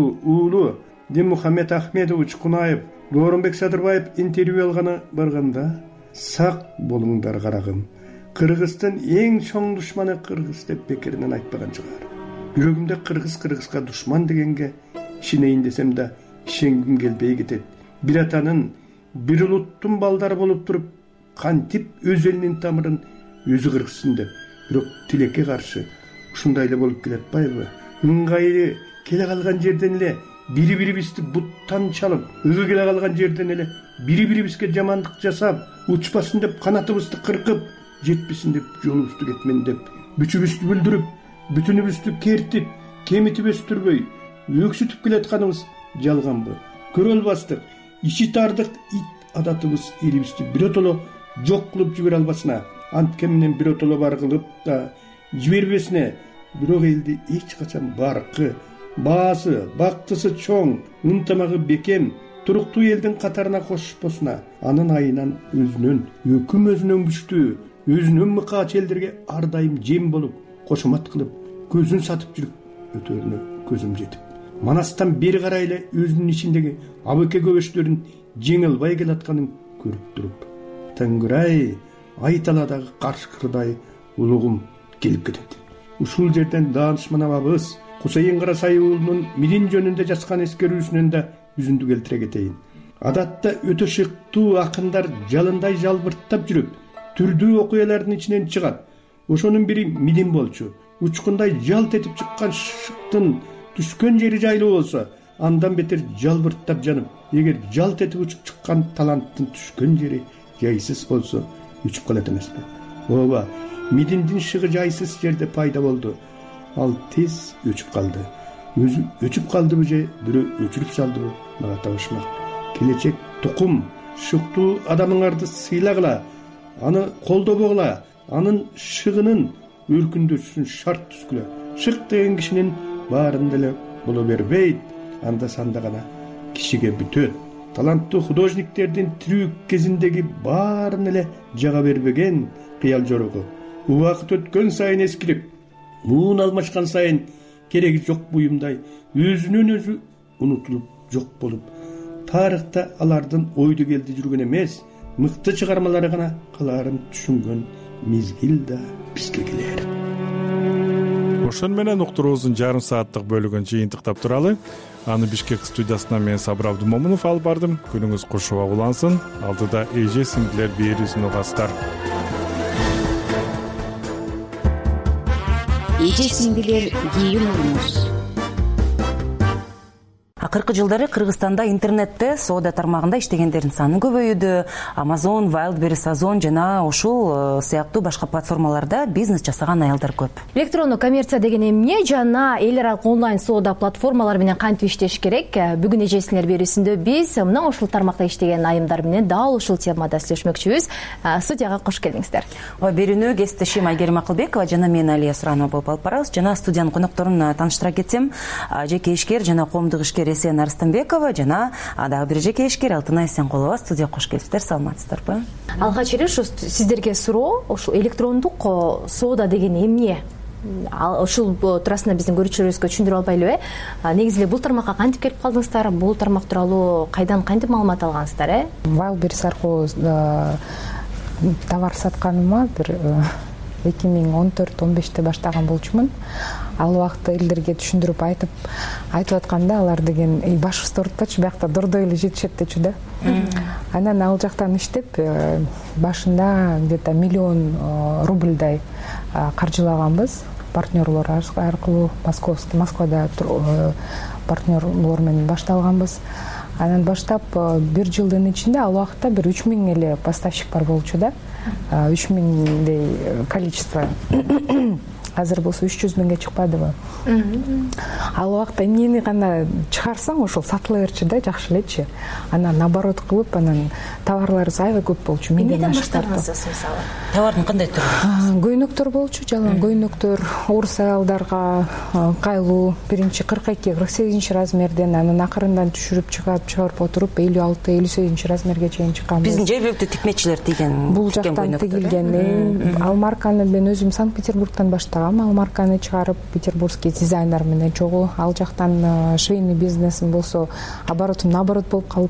уулу Диммухаммед Ахмедович Кунаев, Дооронбек Садырбаев интервью алганы барганда, сак болуңдар карагым. Кыргыздын эң чоң душманы кыргыз деп бекеринен айтпаган чыгар. Жүрөгүмдө кыргызга душман дегенге ишенейин десем да ишенгим келбей кетет. Бир атанын, бир улуттун балдары болуп туруп, кантип өз элинин тамырын өзү кыргызсын деп, бирок тилекке каршы ушундай эле болуп келатпайбы? Ыңгайы келе калган жерден эле бири-бирибизди буттан чалып, өгө келе калган жерден эле бири-бирибизге жамандык жасап, учпасын деп канатыбызды кыркып, жетпесин деп жолубузду кетмен деп, бүчүбүздү бүлдүрүп, бүтүнүбүздү кертип, кемитип өстүрбөй, өксүтүп келатканыбыз жалганбы? Көрө албастык, ичи тардык ит адатыбыз элибизди биротоло жок кылып жибере албасына, анткен менен биротоло бар кылып да жибербесине, бирок элди эч качан баркы, баасы, бактысы чоң, ынтымагы бекем, туруктуу элдин катарына кошпосуна, анын айынан өзүнөн, өкүм өзүнөн күчтүү, өзүнөн мыкаач элдерге ар дайым жем болуп, кошумат кылып, көзүн сатып жүрүп өтөрүнө көзүм жетип, манастан бери карай эле өзүнүн ичиндеги абыке көбөчтөрүн жеңе албай келатканын көрүп туруп, Тангырай, айталадагы каршкырдай улугум келип кетет. Ушул жерден даанышман абабыз Кусейин Карасай уулунун Мирин жөнүндө жазган эскерүүсүнөн да үзүндү келтире кетейин. Адатта өтө шыктуу акындар жалындай жалбырттап жүрүп, түрдүү окуялардын ичинен чыгат. Ошонун бири Мидин болчу. Учкундай жалт этип чыккан шыктын түшкөн жери жайлуу болсо, андан бетер жалбырттап жанып, эгер жалт этип учуп чыккан таланттын түшкөн жери жайсыз болсо, үчүп калат эмеспи? Ооба, Мидиндин шыгы жайсыз жерде пайда болду. Ал тез өчүп калды. Өзү өчүп калдыбы же бирөө өчүрүп салдыбы, мага табышмак. Келечек тукум, шыктуу адамыңарды сыйлагыла, аны колдобогула, анын шыгынын өркүндөшүн шарт түзгүлө. Шык деген кишинин баарын деле боло бербейт, анда санда гана кишиге бүтөт. таланттуу художниктердин тирүү кезиндеги баарын эле жага бербеген кыял жорогу убакыт өткөн сайын эскирип, муун алмашкан сайын кереги жок буюмдай өзүнөн өзү унутулуп жок болуп, тарыхта алардын ойду келди жүргөн эмес, мыкты чыгармалары гана калаарын түшүнгөн мезгил да бизге келер. Ошон менен уктуруубуздун жарым сааттык бөлүгүн жыйынтыктап туралы. Аны Бишкек студиясынан мен Сабыр Абдымомунов алып бардым. Күнүңүз кушуба улансын. Алдыда эже сиңдилер берүүсүн угасыздар. Эже сиңдилер кийин урмуз. Акыркы жылдары Кыргызстанда интернетте соода тармагында иштегендердин саны көбөйдү. Amazon, Wildberries, Озон жана ушул сыяктуу башка платформаларда бизнес жасаган аялдар көп. Электрондук коммерция деген эмне жана эл аралык онлайн соода платформалары менен кантип иштеш керек? Бүгүн эже сиңдилер берүүсүндө биз мына ушул тармакта иштеген айымдар менен дал ушул темада сүйлөшмөкчүбүз. Студияга кош келиңиздер. Берүүнү кесиптешим Айгерим Акылбекова жана мен Алия Суранова болуп алып барабыз. Жана студиянын конокторун тааныштыра кетсем, жеке ишкер жана коомдук ишкер Эсен Арыстанбекова жана дагы бир жеке ишкер Алтынай Эсенкулова студияга кош келипсиздер. Саламатсыздарбы? Алгач эле ушу сиздерге суроо, ушул электрондук соода деген эмне? Ушул туурасында биздин көрүүчүлөрүбүзгө түшүндүрүп албайлыбы? Негизи эле бул тармакка кантип келип калдыңыздар? Бул тармак тууралуу кайдан кантип маалымат алгансыздар? Wildberries аркылуу товар сатканыма бир 2014-15 баштаган болчумун. Ал убакта элдерге түшүндүрүп айтып атканда алар деген башыбызды оорутпачы, биякта дордой эле жетишет дечү да. Анан ал жактан иштеп, башында где-то 1 миллион рубльдай каржылаганбыз. Партнерлор аркылуу Москвада партнерлор менен башталганбыз. Анан баштап 1 жылдын ичинде ал убакта бир 3000 эле поставщик бар болчу да. 3000дей количество. Азыр болсо 300 миңге чыкпадыбы? Ал убакта эмнени гана чыгарсаң, ошол сатыла берчү да, жакшы элечи. Анан наоборот кылып, анан товарларыбыз аябай көп болчу. Эмнеден баштадыңыз мисалы? Товардын кандай түрү? Көйнөктөр болчу, жалаң көйнөктөр, орус аялдарга кайлуу, биринчи 42-48 размерден, анан акырындан түшүрүп чыгарып отуруп 56-58 размерге чейин чыкканбыз. Биздин жергиликтүү тикмечилер тиген. Бул жактан тигилген. Ал марканы мен өзүм Санкт-Петербургтан баштагам. Ал марканы чыгарып петербургский дизайнер менен чогуу. Ал жактан швейный бизнесим болсо оборотум наоборот болуп калып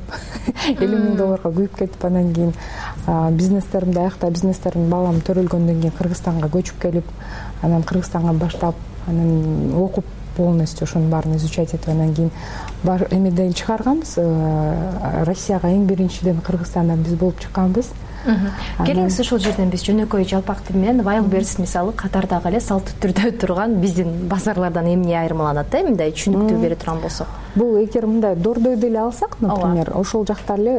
$50,000 күйүп кетип, анан кийин бизнестеримди аякта, бизнестердин баалам төрөлгөндөн кийин Кыргызстанга көчүп келип, анан Кыргызстанга баштап, анан окуп полностью ошонун баарын изучать этип, анан кийин эмеден чыгарганбыз. Россияга эң биринчиден Кыргызстандан биз болуп чыкканбыз. Келиңиз ушул жерден биз жөнөкөй жалпак тил менен Wildberries мисалы катардагы эле салттуу түрдө турган биздин базарлардан эмне айырмаланат да, мындай түшүнүктүү бере турган болсок. Бул эгер мындай дордой деле алсак, например, ошол жакта эле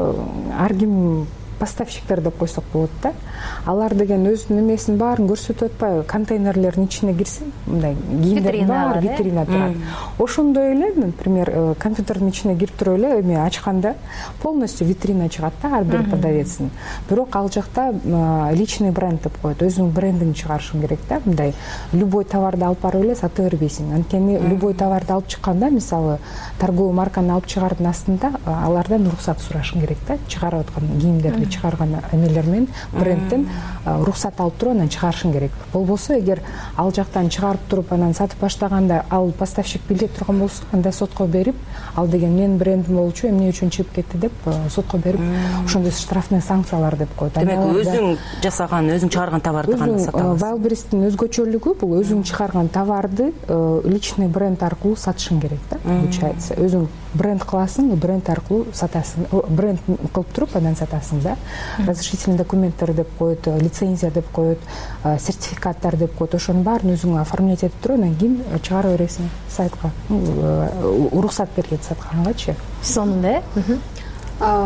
ар ким поставщиктер деп койсок болот да. Алар деген өзүнүн эмесин баарын көрсөтүп атпайбы, контейнерлердин ичине кирсин, мындай кийимдер бар, витрина турат. Ошондой эле, например, компьютердин ичине кирип туруп эле эме ачканда полностью витрина чыгат да ар бир продавецтин. Бирок ал жакта личный бренд деп коет, өзүнүн брендин чыгарышың керек да, мындай любой товарды алып барып эле сата бербейсиң. Анткени любой товарды алып чыкканда, мисалы, торговый марканы алып чыгардын астында алардан уруксат сурашың керек да, чыгарып аткан кийимдерди чыгарган эмелер менен брендтен уруксат алып туруп анан чыгарышың керек. Болбосо эгер ал жактан чыгарып туруп анан сатып баштаганда ал поставщик биле турган болсо, анда сотко берип, ал деген менин брендим болчу, эмне үчүн чыгып кетти деп сотко берип, ошондой штрафный санкциялар деп коет. Демек өзүң жасаган, өзүң чыгарган товарды гана сатабыз. Wildberries'тин өзгөчөлүгү бул өзүң чыгарган товарды личный бренд аркылуу сатышың керек да, получается. Өзүң бренд кыласың, бренд аркылуу сатасың, бренд кылып туруп анан сатасың да. Разрешительный документтер деп коет, лицензия деп коет, сертификаттар деп коет. Ошонун баарын өзүң оформлять этип туруп, анан кийин чыгарып бересиң сайтка. Уруксат берген саткангачы. Сонун да.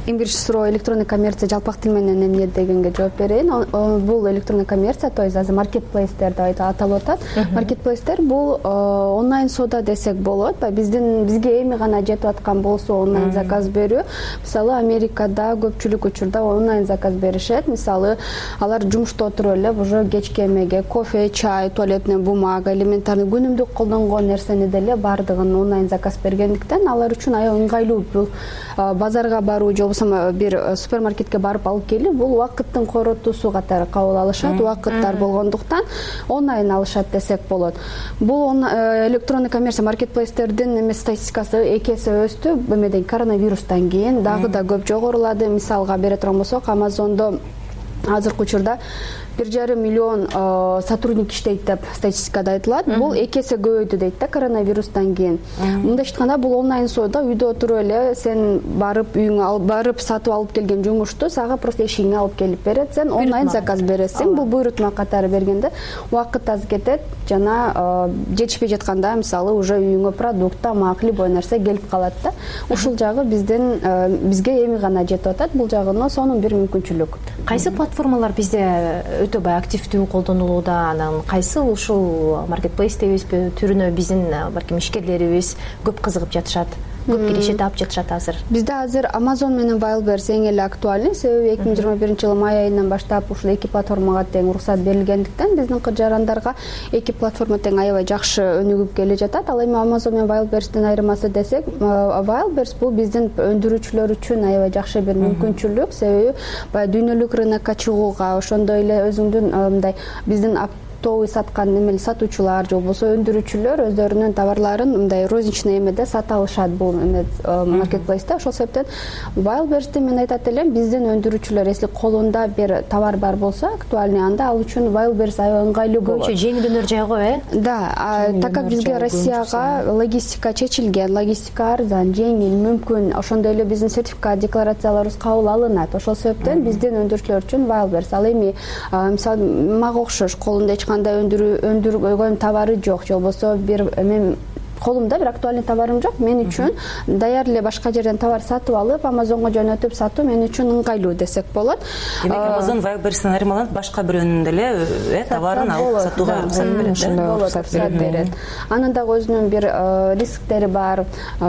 эң биринчи суроо электронный коммерция жалпак тил менен эмне дегенге жооп берейин. Бул электронный коммерция, то есть азыр маркетплейстер деп аталып атат. Маркетплейстер бул онлайн соода десек болот. Бизге эми гана жетип аткан болсо онлайн заказ берүү. Мисалы Америкада көпчүлүк учурда онлайн заказ беришет. Мисалы алар жумушта отуруп эле уже кечки эмеге кофе, чай, туалетная бумага, элементарный күнүмдүк колдонгон нерсени деле баардыгын онлайн заказ бергендиктен алар үчүн аябай ыңгайлуу. Бул базарга баруу же бир супермаркетке барып алып келип, бул убакыттын коротуусу катары кабыл алышат. Убакыттар болгондуктан онлайн алышат десек болот. Бул электронный коммерция маркетплейстердин статистикасы 2 эсе өстү. Эмеден коронавирустан кийин дагы да көп жогорулады. Мисалга бере турган болсок, Amazon'до азыркы учурда 1,5 миллион сотрудник иштейт деп статистикада айтылат. Бул 2 эсе көбөйдү дейт да коронавирустан кийин. Мындай айтканда бул онлайн соода үйдө отуруп эле сен барып үйүңө барып сатып алып келген жумушту сага просто эшигиңе алып келип берет. Сен онлайн заказ бересиң. Бул буйрутма катары бергенде убакыт аз кетет жана жетишпей жатканда мисалы уже үйүңө продукт, тамак, любой нерсе келип калат да. Ушул жагы бизге эми гана жетип атат. Бул жагына сонун бир мүмкүнчүлүк. Кайсы платформалар бизде өтө бай активдүү колдонулууда? Анан кайсы ушул маркетплейс дейбизби түрүнө биздин балким ишкерлерибиз көп кызыгып жатышат, көп киреше таап жатышат азыр? Бизде азыр Amazon менен Wildberries эң эле актуальный, себеби 2021-жылы май айынан баштап ушул эки платформага тең уруксат берилгендиктен биздин жарандарга эки платформа тең аябай жакшы өнүгүп келе жатат. Ал эми Amazon менен Wildberries'тин айырмасы десек, Wildberries бул биздин өндүрүүчүлөр үчүн аябай жакшы бир мүмкүнчүлүк, себеби баягы дүйнөлүк рынокко чыгууга, ошондой эле өзүңдүн мындай биздин оптовый саткан эмел сатуучулар же болбосо өндүрүүчүлөр өздөрүнүн товарларын мындай розничный эмеде сата алышат бул маркетплейсте. Ошол себептен Wildberries'ти мен айтат элем, биздин өндүрүүчүлөр если колунда бир товар бар болсо, актуальный, анда ал үчүн Wildberries аябай ыңгайлуу болот. Көбүнчө жеңилдөнөр жайго, Да, так как бизге Россияга логистика чечилген, логистика арзан, жеңил, мүмкүн, ошондой эле биздин сертификат декларацияларыбыз кабыл алынат. Ошол себептен биздин өндүрүүчүлөр үчүн Wildberries. Ал эми мисалы мага окшош колунда кандай өндүргөн товары жок, же болбосо бир мен колумда бир актуальный товарым жок, мен үчүн даяр эле башка жерден товар сатып алып Amazon'го жөнөтүп сатуу мен үчүн ыңгайлуу десек болот. Демек Amazon Wildberries'тен айырмаланып башка бирөөнүн деле товарын алып сатууга уруксат берет. Анын дагы өзүнүн бир рисктери бар.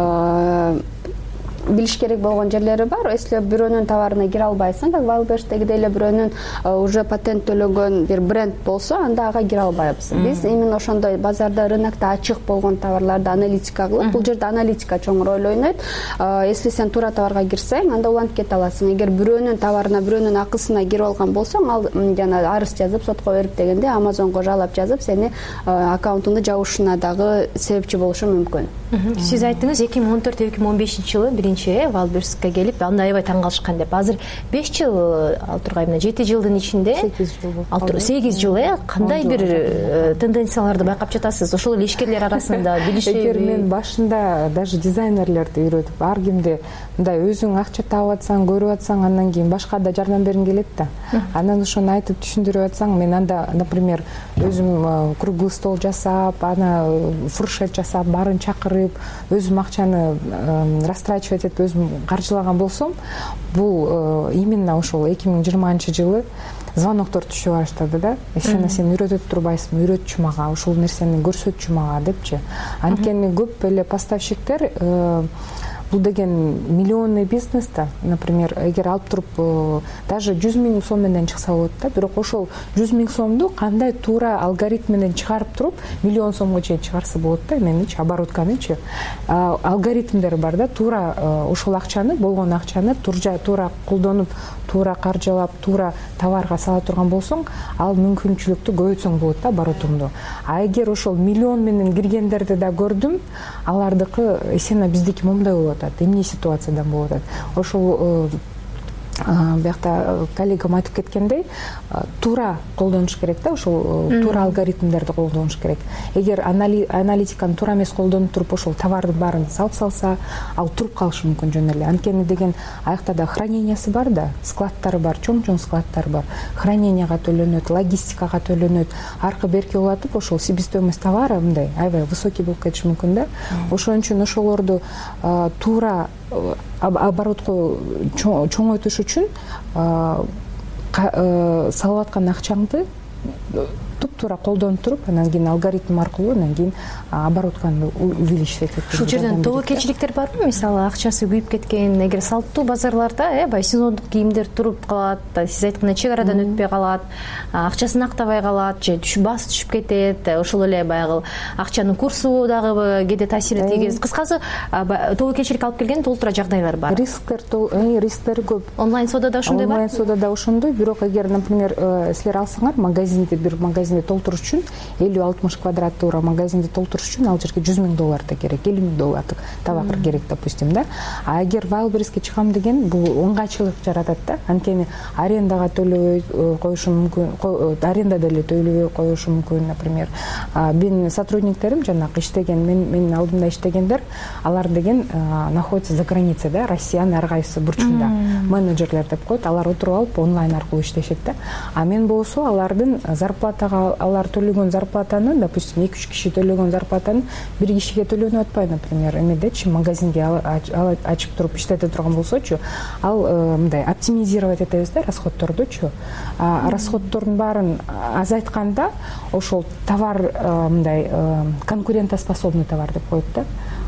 Билиш керек болгон жерлери бар. Если бирөөнүн товарына кире албайсың, как Wildberries'тегидей эле бирөөнүн уже патент төлөгөн бир бренд болсо, анда ага кире албайбыз. Биз именно ошондой базарда, рынокто ачык болгон товарларды аналитика кылып, бул жерде аналитика чоң роль ойнойт. Если сен туура товарга кирсең, анда улантып кете аласың. Эгер бирөөнүн товарына, бирөөнүн акысына кирип алган болсоң, ал жана арыз жазып сотко берип дегенде Amazon'го жалап жазып, сени аккаунтуңду жабышына дагы себепчи болушу мүмкүн. Сиз айттыңыз 2014-2015-жылы Wildberries'ке келип, анда аябай таң калышкан деп. Азыр 5 жыл ал тургай, мына 7 жылдын ичинде 8 жыл, кандай бир тенденцияларды байкап жатасыз? Ошол эле ишкерлер арасында билишеби? Эгер мен башында даже дизайнерлерди үйрөтүп, ар кимди мындай өзүң акча таап атсаң, көрүп атсаң, андан кийин башка да жардам бергиң келет да. Анан ошону айтып түшүндүрүп атсаң, мен анда, например, өзүм круглый стол жасап, ана фуршет жасап, баарын чакырып, өзүм акчаны растрачивать этип өзүм каржылаган болсом, бул именно ошол 2020-жылы звоноктор түшө баштады да. Сен үйрөтүп турбайсың, үйрөтчү мага, ошол нерсени көрсөтчү мага депчи. Анткени көп эле поставщиктер бул деген миллионный бизнес да. Например, эгер алып туруп даже 100 000 сом менен чыкса болот да. Бирок ошол 100 000 сомду кандай туура алгоритм менен чыгарып туруп миллион сомго чейин чыгарса болот да. Меничи оборотканычы алгоритмдер бар да. Туура ошол акчаны, болгон акчаны туура колдонуп, туура каржылап, туура товарга сала турган болсоң, ал мүмкүнчүлүктү көбөйтсөң болот да, оборотуңду. А эгер ошол миллион менен киргендерди да көрдүм, алардыкы эсена биздики момундай болот. Эмне ситуациядан болуп атат. Ошол биякта коллегам айтып кеткендей, туура колдонуш керек да, ошол туура алгоритмдерди колдонуш керек. Эгер аналитиканы туура эмес колдонуп туруп, ошол товардын баарын салып салса, ал туруп калышы мүмкүн жөн эле. Анткени деген аякта да хранениясы бар да, складтары бар, чоң-чоң складтар бар. Храненияга төлөнөт, логистикага төлөнөт. Аркы берки улатып, ошол себестоимость товара мындай аябай высокий болуп кетиши мүмкүн да. Ошон үчүн ошолорду туура оборотко чоңойтуш үчүн салып аткан акчаңды туптуура колдонуп туруп, анан кийин алгоритм аркылуу анан кийин оборотканы увеличивать этет. Ушул жерден тобокелчиликтер барбы? Мисалы, акчасы күйүп кеткен, эгер салттуу базарларда баягы сезондук кийимдер туруп калат, сиз айткандай чек арадан өтпөй калат, акчасын актабай калат, же баасы түшүп кетет, ошол эле баягы акчанын курсу дагы кээде таасир тийгизет. Кыскасы, тобокелчилик алып келген толтура жагдайлар бар. Рисктери көп. Онлайн соодада ошондой бар? Онлайн соодада ошондой, бирок эгер, например, силер алсаңар, бир магазинди толтуруш үчүн 50-60 квадраттуу магазинди толтуруш үчүн ал жерге $100,000 да керек, $50,000 товар керек, допустим, да. А эгер Wildberriesке чыгам деген, бул ыңгайчылык жаратат да. Анткени арендага төлөбөй коюшу мүмкүн, арендада эле төлөбөй коюшу мүмкүн, например. Менин сотрудниктерим жанагы иштеген, менин алдымда иштегендер, алар деген находится за границей, да, Россиянын ар кайсы бурчунда. Менеджерлер деп коет, алар отуруп алып онлайн аркылуу иштешет да. А мен болсо алардын зарплатага, алар төлөгөн зарплатаны, допустим, 2-3 киши төлөгөн зарплатаны бир кишиге төлөнүп атпайт, например, эмедечи магазинге ачып туруп иштете турган болсочу, ал мындай оптимизировать этебиз да расходтордучу. Расходтордун баарын азайтканда ошол товар мындай конкурентоспособный товар деп коет да.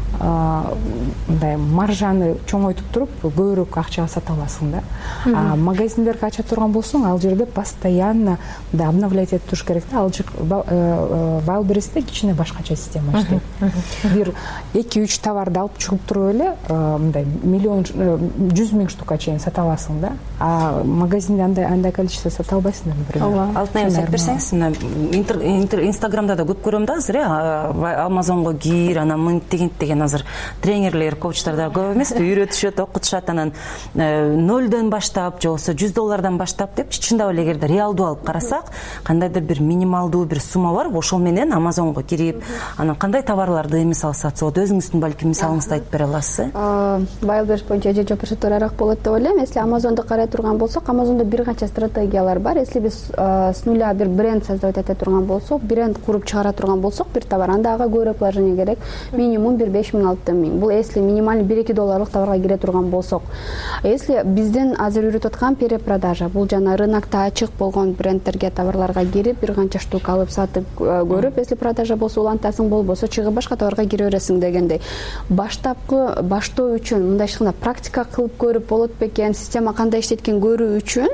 Мындай маржаны чоңойтуп туруп көбүрөөк акчага сата аласың да. Магазиндерге ача турган болсоң, ал жерде постоянно обновлять этип туруш керек да. Ал жер Wildberries'те кичине башкача система иштейт. Бир 2-3 товарды алып чыгып туруп эле мындай 100,000 штука чейин сата аласың да. А магазинде андай количество сата албайсың да, например. Алтынай айтып берсеңиз, Инстаграмда да көп көрөм да азыр, Амазонго кир, анан мынтеген азыр тренерлер, коучтарда көп эмеспи, үйрөтүшөт, окутушат, анан $0 баштап, же болбосо $100 баштап деп, чындап эле эгерде реалдуу алып карасак, кандайдыр бир минималдуу бир сумма бар, ошол менен Амазонго кирип, анан кандай товарларды мисалы сатса болот, өзүңүздүн балким мисалыңызды айтып бере аласыз? Wildberries боюнча эже жооп туурараак болот деп ойлойм. Если Амазонду карай турган болсок, Амазондо бир канча стратегиялар бар. Если биз с нуля бир бренд создавать эте турган болсок, бренд куруп чыгара турган болсок, бир товар, анда ага көбүрөөк вложение керек. Минимум бир 5,000-6,000. Бул если минимальный $1-2 товарга кире турган болсок. Если биздин азыр үйрөтүп аткан перепродажа, бул жана рынокто ачык болгон брендтерге, товарларга кирип, бир канча штука алып сатып көрүп, если продажа болсо улантасың, болбосо чыгып башка товарга кире бересиң дегендей. Баштоо үчүн мындай практика кылып көрүп болот бекен, система кандай иштеткенин көрүү үчүн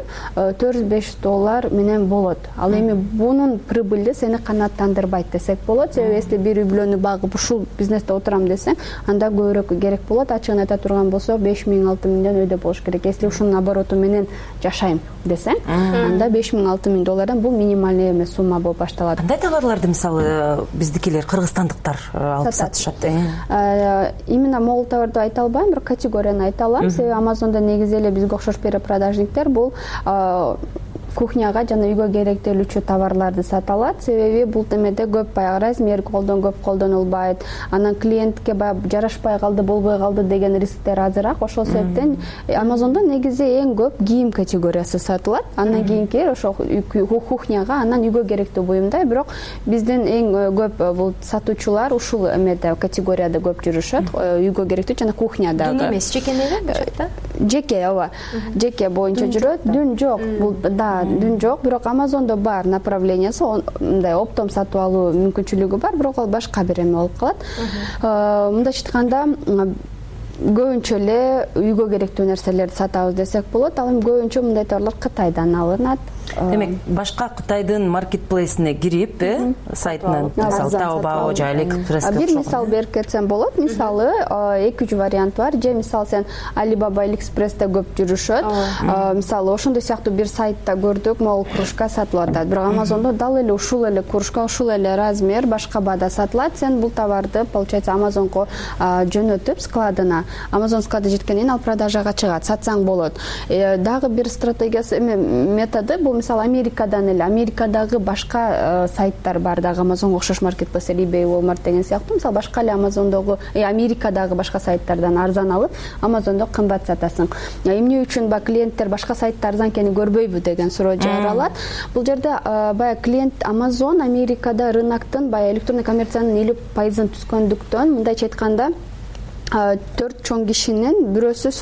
$4-5 менен болот. Ал эми бунун прибылди сени канааттандырбайт десек болот. Себеби если бир үй-бүлөнү багып ушул бизнесте отурам десең, анда көбүрөөк керек болот. Ачыгын айта турган болсо 5,000-6,000 өйдө болуш керек. Если ушунун обороту менен жашайм десең, анда $5,000-6,000 бул минимальный эмес сумма болуп башталат. Кандай товарларды мисалы биздикилер, кыргызстандыктар алып сатышат? Именно могул товарды айта албайм, бирок категорияны айта алам. Себеби Амазонда негизи эле бизге окшош перепродажниктер бул кухняга жана үйгө керектелүүчү товарларды сата алат. Себеби бул темеде көп баягы размер көп колдонулбайт. Анан клиентке баягы жарашпай калды, болбой калды деген рисктер азыраак. Ошол себептен Амазондо негизи эң көп кийим категориясы сатылат. Андан кийинки ошол кухняга, анан үйгө керектүү буюмдай. Бирок биздин эң көп бул сатуучулар ушул эмеде категорияда көп жүрүшөт. Үйгө керектүү жана кухняда. Дүн эмес, жекенеби? Жеке, ооба. Жеке боюнча жүрөт. Дүн жок. Бул дүн жок, бирок Амазондо бар направлениясы, мындай оптом сатып алуу мүмкүнчүлүгү бар, бирок ал башка бир эме болуп калат. Мындайча айтканда, көбүнчө эле үйгө керектүү нерселерди сатабыз десек болот. Ал эми көбүнчө мындай товарлар Кытайдан алынат. Демек, башка Кытайдын маркетплейсине кирип, сайтынан, мисалы Taobao же AliExpress. Бир мисал берип кетсем болот. Мисалы 2-3 вариант бар. Же мисалы сен Alibaba, AliExpress'те көп жүрүшөт. Мисалы ошондой сыяктуу бир сайтта көрдүк, могул кружка сатылып атат. Бирок Амазондо дал эле ушул эле кружка, ушул эле размер башка баада сатылат. Сен бул товарды, получается, Амазонго жөнөтүп складына, Амазон склады жеткенден ал продажага чыгат, сатсаң болот. Дагы бир стратегиясы, методу бул мисалы Америкадан эле, Америкадагы башка сайттар бар дагы, Амазонго окшош маркетплейстер, eBay, Walmart деген сыяктуу. Мисалы башка эле Амазондогу, Америкадагы башка сайттардан арзан алып, Амазондо кымбат сатасың. Эмне үчүн клиенттер башка сайтта арзан экенин көрбөйбү деген суроо жаралат. Бул жерде баягы клиент Амазон Америкада рыноктун баягы электрондук коммерциянын 50% түзгөндүктөн, мындайча айтканда, 4 чоң кишинин бирөөсү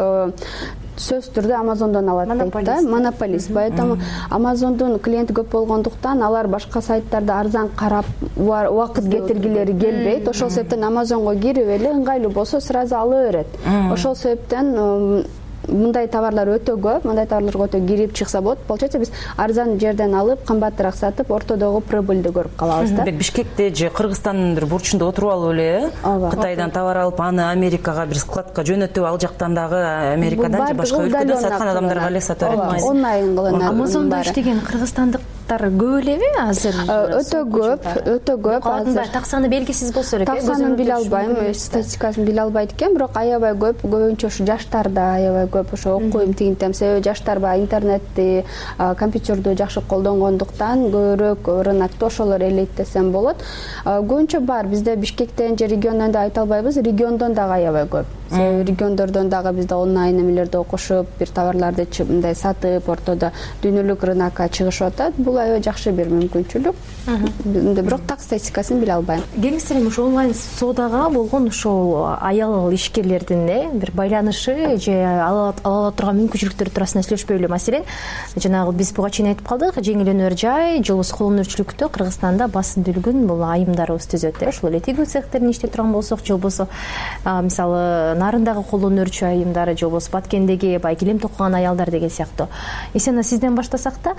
сөзсүз түрдө Amazon'дон алат дейт да, монополист. Поэтому Amazon'дун клиенти көп болгондуктан алар башка сайттарда арзан карап убакыт кетиргилери келбейт. Ошол себептен Amazon'го кирип эле ыңгайлуу болсо сразу ала берет. Ошол себептен мындай товарлар өтө көп, мындай товарларга өтө кирип чыкса болот. Получается биз арзан жерден алып, кымбатыраак сатып, ортодогу прибыльди көрүп калабыз да. Бишкекте же Кыргызстандын бир бурчунда отуруп алып эле, Кытайдан товар алып, аны Америкага бир складка жөнөтүп, ал жактан дагы Америкадан же башка өлкөдөн саткан адамдарга эле сата берет. Онлайн кылынат. Amazon'да иштеген кыргызстандыктар көп элеби азыр? Өтө көп. Азыр таксаны белгисиз болсо керек. Таксаны биле албайм, статистикасын биле албайт экен, бирок аябай көп, көбүнчө ушу жаштарда аябай көп ошо окуйм тигинтем. Себеби жаштар баягы интернетти, компьютерди жакшы колдонгондуктан көбүрөөк рынокто ошолор элейт десем болот. Көбүнчө бар бизде Бишкектен же региондон да айта албайбыз, региондон дагы аябай көп. Себеби региондордон дагы бизде онлайн эмелерди окушуп, бир товарларды мындай сатып, ортодо дүйнөлүк рынокко чыгышып атат. Бул аябай жакшы бир мүмкүнчүлүк. Бирок так статистикасын биле албайм. Кеңестерим ушу онлайн соодага болгон ошол аял ишкерлердин бир байланышы же ала турган мүмкүнчүлүктөрү туурасында сүйлөшпөй эле. Маселен, жанагы биз буга чейин айтып калдык, жеңилөнөр жай, же болбосо колөнөрчүлүктө Кыргызстанда басым дүлгүн бул айымдарыбыз түзөт. Ошол эле тигүү цехтерин иштеп турган болсок, же болбосо мисалы нарындагы колөнөрчү айымдары, же болбосо Баткендеги баягы килем токкогон аялдар деген сыяктуу. Эсена сизден баштасак да,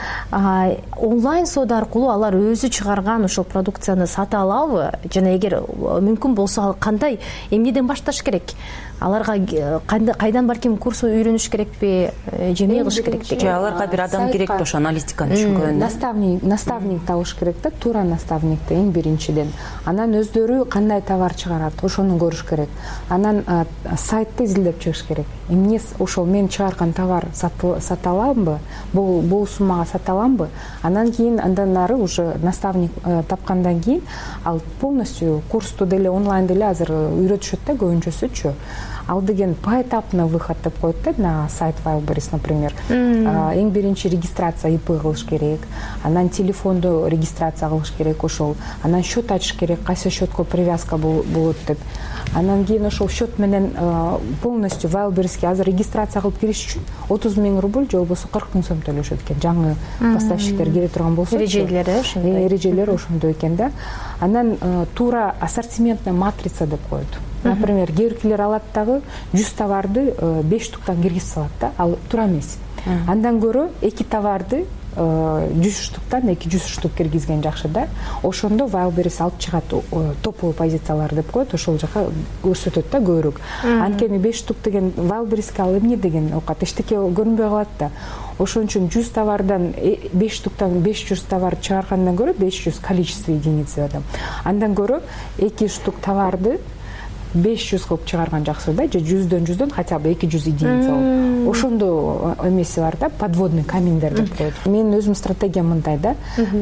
онлайн соода аркылуу алар өзү чыгарган ошол продукцияны сата алабы? Жана эгер мүмкүн болсо кандай, эмнеден башташ керек? Аларга кайдан балким курс үйрөнүш керекпи, же эмне кылыш керек деген? Же аларга бир адам керекпи ошо аналитиканы түшүнгөн? Наставник табыш керек да, туура наставникти эң биринчиден. Анан өздөрү кандай товар чыгарат, ошону көрүш керек. Анан сайтты изилдеп чыгыш керек. Эмне ошол мен чыгарган товар сата аламбы? Бул суммага сата аламбы? Анан кийин андан ары уже наставник тапкандан кийин ал полностью курсту деле онлайн деле азыр үйрөтүшөт да көбүнчөсүчү. Ал деген поэтапный выход деп коет да, на сайт Wildberries, например. Эң биринчи регистрация ИП кылыш керек, анан телефондо регистрация кылыш керек ошол, анан счет ачыш керек, кайсы счетко привязка болот деп. Анан кийин ошол счет менен полностью Wildberriesке азыр регистрация кылып кириш үчүн 30 000 рубль же болбосо 40 000 сом төлөшөт экен. Жаңы поставщиктер кире турган болсо, эрежелери ошондой экен да. Анан туура ассортиментная матрица деп коет. Например, кээ алат дагы 100 товарды 5 штуктан киргизип салат да, ал туура эмес. Андан көрө 2 товарды 100 штуктан 200 штук киргизген жакшы да. Ошондо Wildberries алып чыгат топовый позициялар деп коет, ошол жака көрсөтөт да көбүрөөк. Анткени 5 штук деген Wildberriesке ал эмне деген окат, эчтеке көрүнбөй калат да. Ошон үчүн 100 товардан 5 штуктан 500 товар чыгаргандан көрө 500 количество единицы адам. Андан көрө 2 штук товарды 500 кылып чыгарган жакшы да, же 100дөн хотя бы 200 единица. Ошондо эмеси бар да, подводный камендер деп коет. Мен өзүм стратегиям мындай да,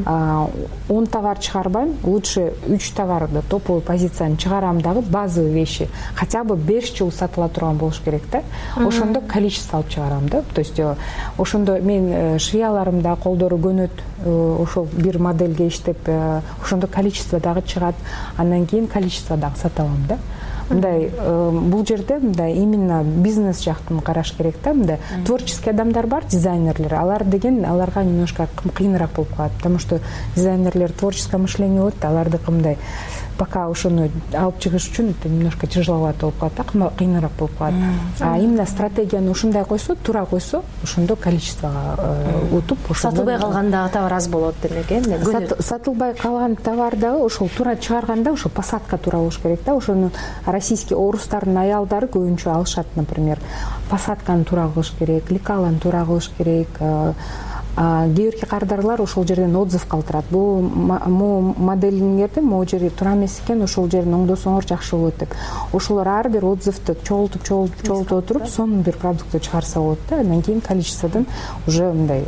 10 товар чыгарбайм, лучше 3 товарды топовый позицияны чыгарам дагы, базовый вещи хотя бы 5 жыл сатыла турган болуш керек да. Ошондо количество алып чыгарам да. То есть ошондо мен швеяларым да колдору көнөт, ошол бир модельге иштеп, ошондо количество дагы чыгат, андан кийин количество дагы сата алам да. Мындай бул жерде мындай именно бизнес жактын караш керек да. Мындай творческий адамдар бар, дизайнерлер, алар деген аларга немножко кыйыныраак болуп калат, потому что дизайнерлер творческое мышление болот да, алардыкы мындай пока ошону алып чыгыш үчүн немножко тяжеловато болуп калат да, кыйыныраак болуп калат. А именно стратегияны ушундай койсо, туура койсо, ошондо количествого утуп, сатылбай калганда товар аз болот демек э. Сатылбай калган товар дагы ошол туура чыгарганда ошо посадка туура болуш керек да. Ошону российский орустардын аялдары көбүнчө алышат, например, посадканы туура кылыш керек, лекаланы туура кылыш керек. Кээ бирки кардарлар ошол жерден отзыв калтырат. Бул моделиңерде могу жери туура эмес экен, ошол жерин оңдосоңор жакшы болот деп. Ошолор ар бир отзывды чогултуп отуруп, сонун бир продуктты чыгарса болот да. Андан кийин количестводон уже мындай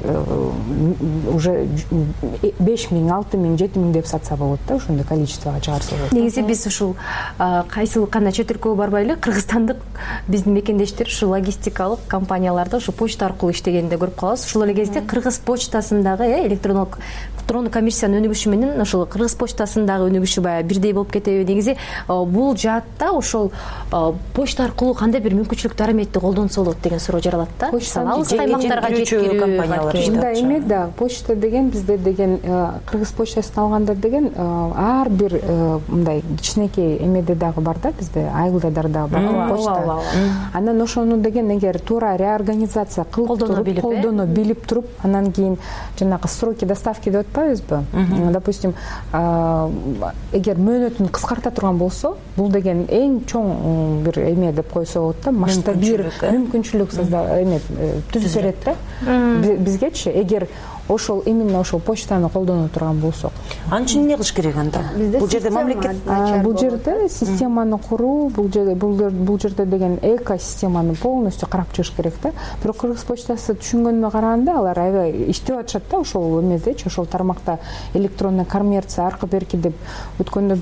уже 5 000, 6 000, 7 000 деп сатса болот да, ошондой количествого чыгарса болот. Негизи биз ушул кайсыл кандай чет өлкөгө барбай эле кыргызстандык биздин мекендештер ушу логистикалык компанияларда ушу почта аркылуу иштегенди көрүп калабыз. Ушул эле кезде кыргыз почтасындагы электрондук электрондук коммерциянын өнүгүшү менен ошол кыргыз почтасынын дагы өнүгүшү баягы бирдей болуп кетеби? Негизи бул жаатта ошол почта аркылуу кандай бир мүмкүнчүлүктүү араметти колдонсо болот деген суроо жаралат да. Алыс аймактарга жеткирүү компаниялар. Мындай эме да, почта деген бизде деген кыргыз почтасын алганда деген ар бир мындай кичинекей эмеде дагы бар да, бизде айылдар дагы бар почта. Анан ошону деген эгер туура реорганизация кылып туруп, колдоно билип туруп, анан кийин жанагы сроки доставки деп атпайбызбы? Допустим, эгер мөөнөтүн кыскарта турган болсо, бул деген эң чоң бир эме деп койсо болот да, масштабир мүмкүнчүлүк эме түзүп берет да бизгечи, эгер ошол именно ошол почтаны колдоно турган болсок. Анын үчүн эмне кылыш керек анда? Бул жерде мамлекет, бул жерде системаны куруу, бул жерде деген экосистеманы полностью карап чыгыш керек да. Бирок кыргыз почтасы түшүнгөнүмө караганда алар аябай иштеп атышат да ошол эмедечи, ошол тармакта электронный коммерция аркы берки деп өткөндө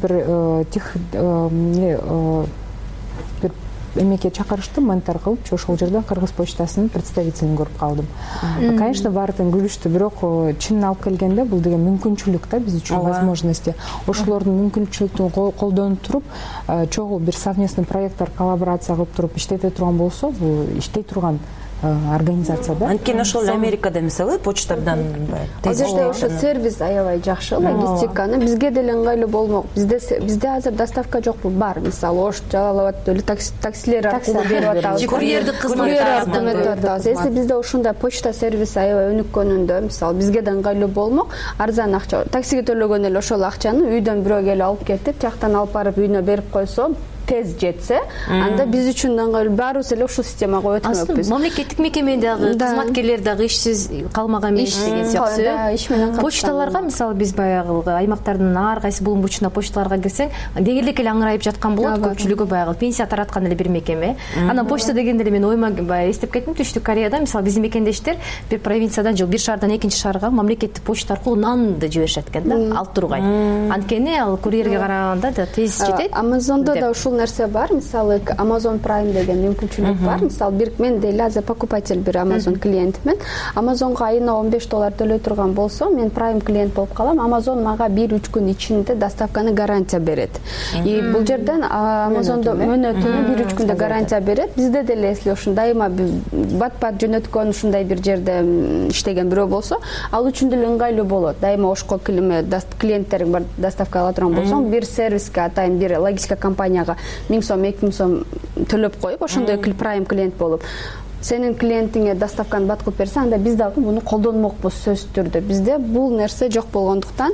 бир эмеке чакырышты, монтар кылыпчы, ошол жерден кыргыз почтасынын представителин көрүп калдым. Конечно, баардыгын күлүштү, бирок чынын алып келгенде бул деген мүмкүнчүлүк да биз үчүн, возможности. Ошолордун мүмкүнчүлүктүн колдонуп туруп, чогуу бир совместный проекттер коллаборация кылып туруп иштете турган болсо, бул иштей турган организация да. Анткени ошол Америкада мисалы почтадан тез ошо сервис аябай жакшы, логистиканы бизге деле ыңгайлуу болмок. Бизде азыр доставка жокпу? Бар. Мисалы Ош жалалап атты, таксилер аркылуу берип атабыз. Курьердик кызмат. Если бизде ушундай почта сервиси аябай өнүккөнүндө, мисалы бизге да ыңгайлуу болмок, арзан акча, таксиге төлөгөн эле ошол акчаны үйдөн бирөө келип алып кетип, жактан алып барып үйүнө берип койсо, тез жетсе, анда биз үчүн ыңгайлуу, баарыбыз эле ушул системага өтмөкпүз. Мамлекеттик мекемедеги кызматкерлер дагы ишсиз калмаган эмес деген сыяктуу. Почталарга мисалы биз баягы аймактардын ар кайсы булуң бурчуна почталарга кирсең, дегелек эле аңырайып жаткан болот. Көпчүлүгү баягы пенсия тараткан эле бир мекеме. Анан почта дегенде эле мен ойма баягы эстеп кеттим, Түштүк Кореяда мисалы биздин мекендештер бир провинциядан же бир шаардан экинчи шаарга мамлекеттик почта аркылуу нанды жиберишет экен да, алып тургай. Анткени ал курьерге караганда да тез жетет. Амазондо да ушул нерсе бар, мисалы Amazon Prime деген мүмкүнчүлүк бар. Мисалы бир мен деле азыр покупатель бир Amazon клиентмин. Amazonга айына $15 төлөй турган болсо, мен Prime клиент болуп калам. Amazon мага 1-3 күн ичинде доставканы гарантия берет. И бул жерден Amazon'да мөөнөтүнө 1-3 күндө гарантия берет. Бизде деле если ошон дайыма бат-бат жөнөткөн ушундай бир жерде иштеген бирөө болсо, ал үчүн деле ыңгайлуу болот. Дайыма ошко клиенттериң бар доставка ала турган болсоң, бир сервиске атайын бир логистика компанияга 1000 сом, 2000 сом төлөп коюп, ошондой Prime клиент болуп, сенин клиентиңе доставканы бат кылып берсе, анда биз дагы муну колдонмокпуз сөзсүз түрдө. Бизде бул нерсе жок болгондуктан,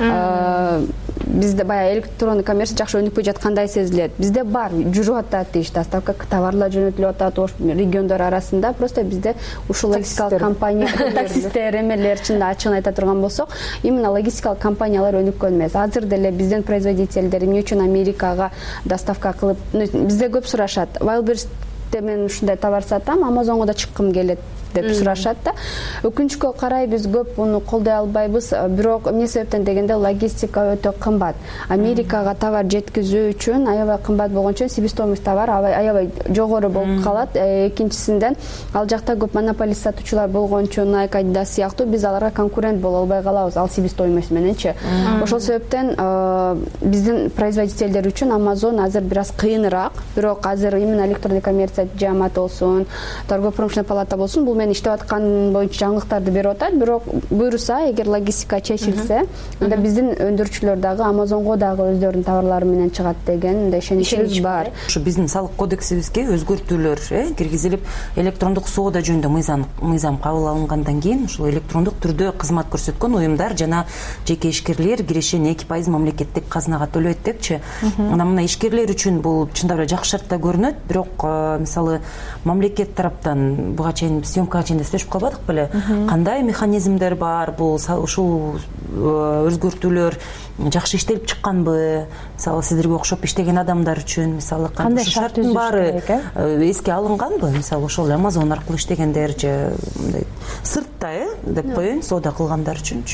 бизде баягы электрондук коммерция жакшы өнүкпөй жаткандай сезилет. Бизде бар, жүрүп атат иш, доставка товарлар жөнөтүлүп атат региондор арасында. Просто бизде ушул логистикалык компания, таксисттер, эмелер чынында ачыгын айта турган болсок, именно логистикалык компаниялар өнүккөн эмес. Азыр деле биздин производительдер эмне үчүн Америкага доставка кылып, бизде көп сурашат. Wildberries'те мен ушундай товар сатам, Amazon'га да чыккым келет деп сурашат да. Өкүнчкө карай биз көп муну колдой албайбыз. Бирок эмне себептен дегенде логистика өтө кымбат. Америкага товар жеткизүү үчүн аябай кымбат болгон үчүн себестоимость товар аябай жогору болуп калат. Экинчисинен ал жакта көп монополист сатуучулар болгон үчүн Nike, Adidas сыяктуу биз аларга конкурент боло албай калабыз ал себестоимость мененчи. Ошол себептен биздин производительдер үчүн Amazon азыр бир аз кыйыныраак. Бирок азыр именно электрондук коммерция жааматы болсун, торгово-промышленный палата болсун, бул мен иштеп аткан боюнча жаңылыктарды берип атат. Бирок буйруса, эгер логистика чечилсе, анда биздин өндүрүүчүлөр дагы Amazon'го дагы өздөрүнүн товарлары менен чыгат деген ишеничибиз бар. Ушу биздин салык кодексибизге өзгөртүүлөр киргизилип, электрондук соода жөнүндө мыйзам кабыл алынгандан кийин ушул электрондук түрдө кызмат көрсөткөн уюмдар жана жеке ишкерлер киришин 2% мамлекеттик казынага төлөйт депчи. Анан мына ишкерлер үчүн бул чындап эле жакшы шартта көрүнөт, бирок мисалы мамлекет тараптан буга чейин съемкага чейин сүйлөшүп калбадык беле? Кандай механизмдер бар? Бул ушул өзгөртүүлөр жакшы иштелип чыкканбы? Мисалы сиздерге окшоп иштеген адамдар үчүн мисалы кандай шарттын баары эске алынганбы? Мисалы ошол Amazon аркылуу иштегендер же мындай сыртта деп коеюн, соода кылгандар үчүнчү.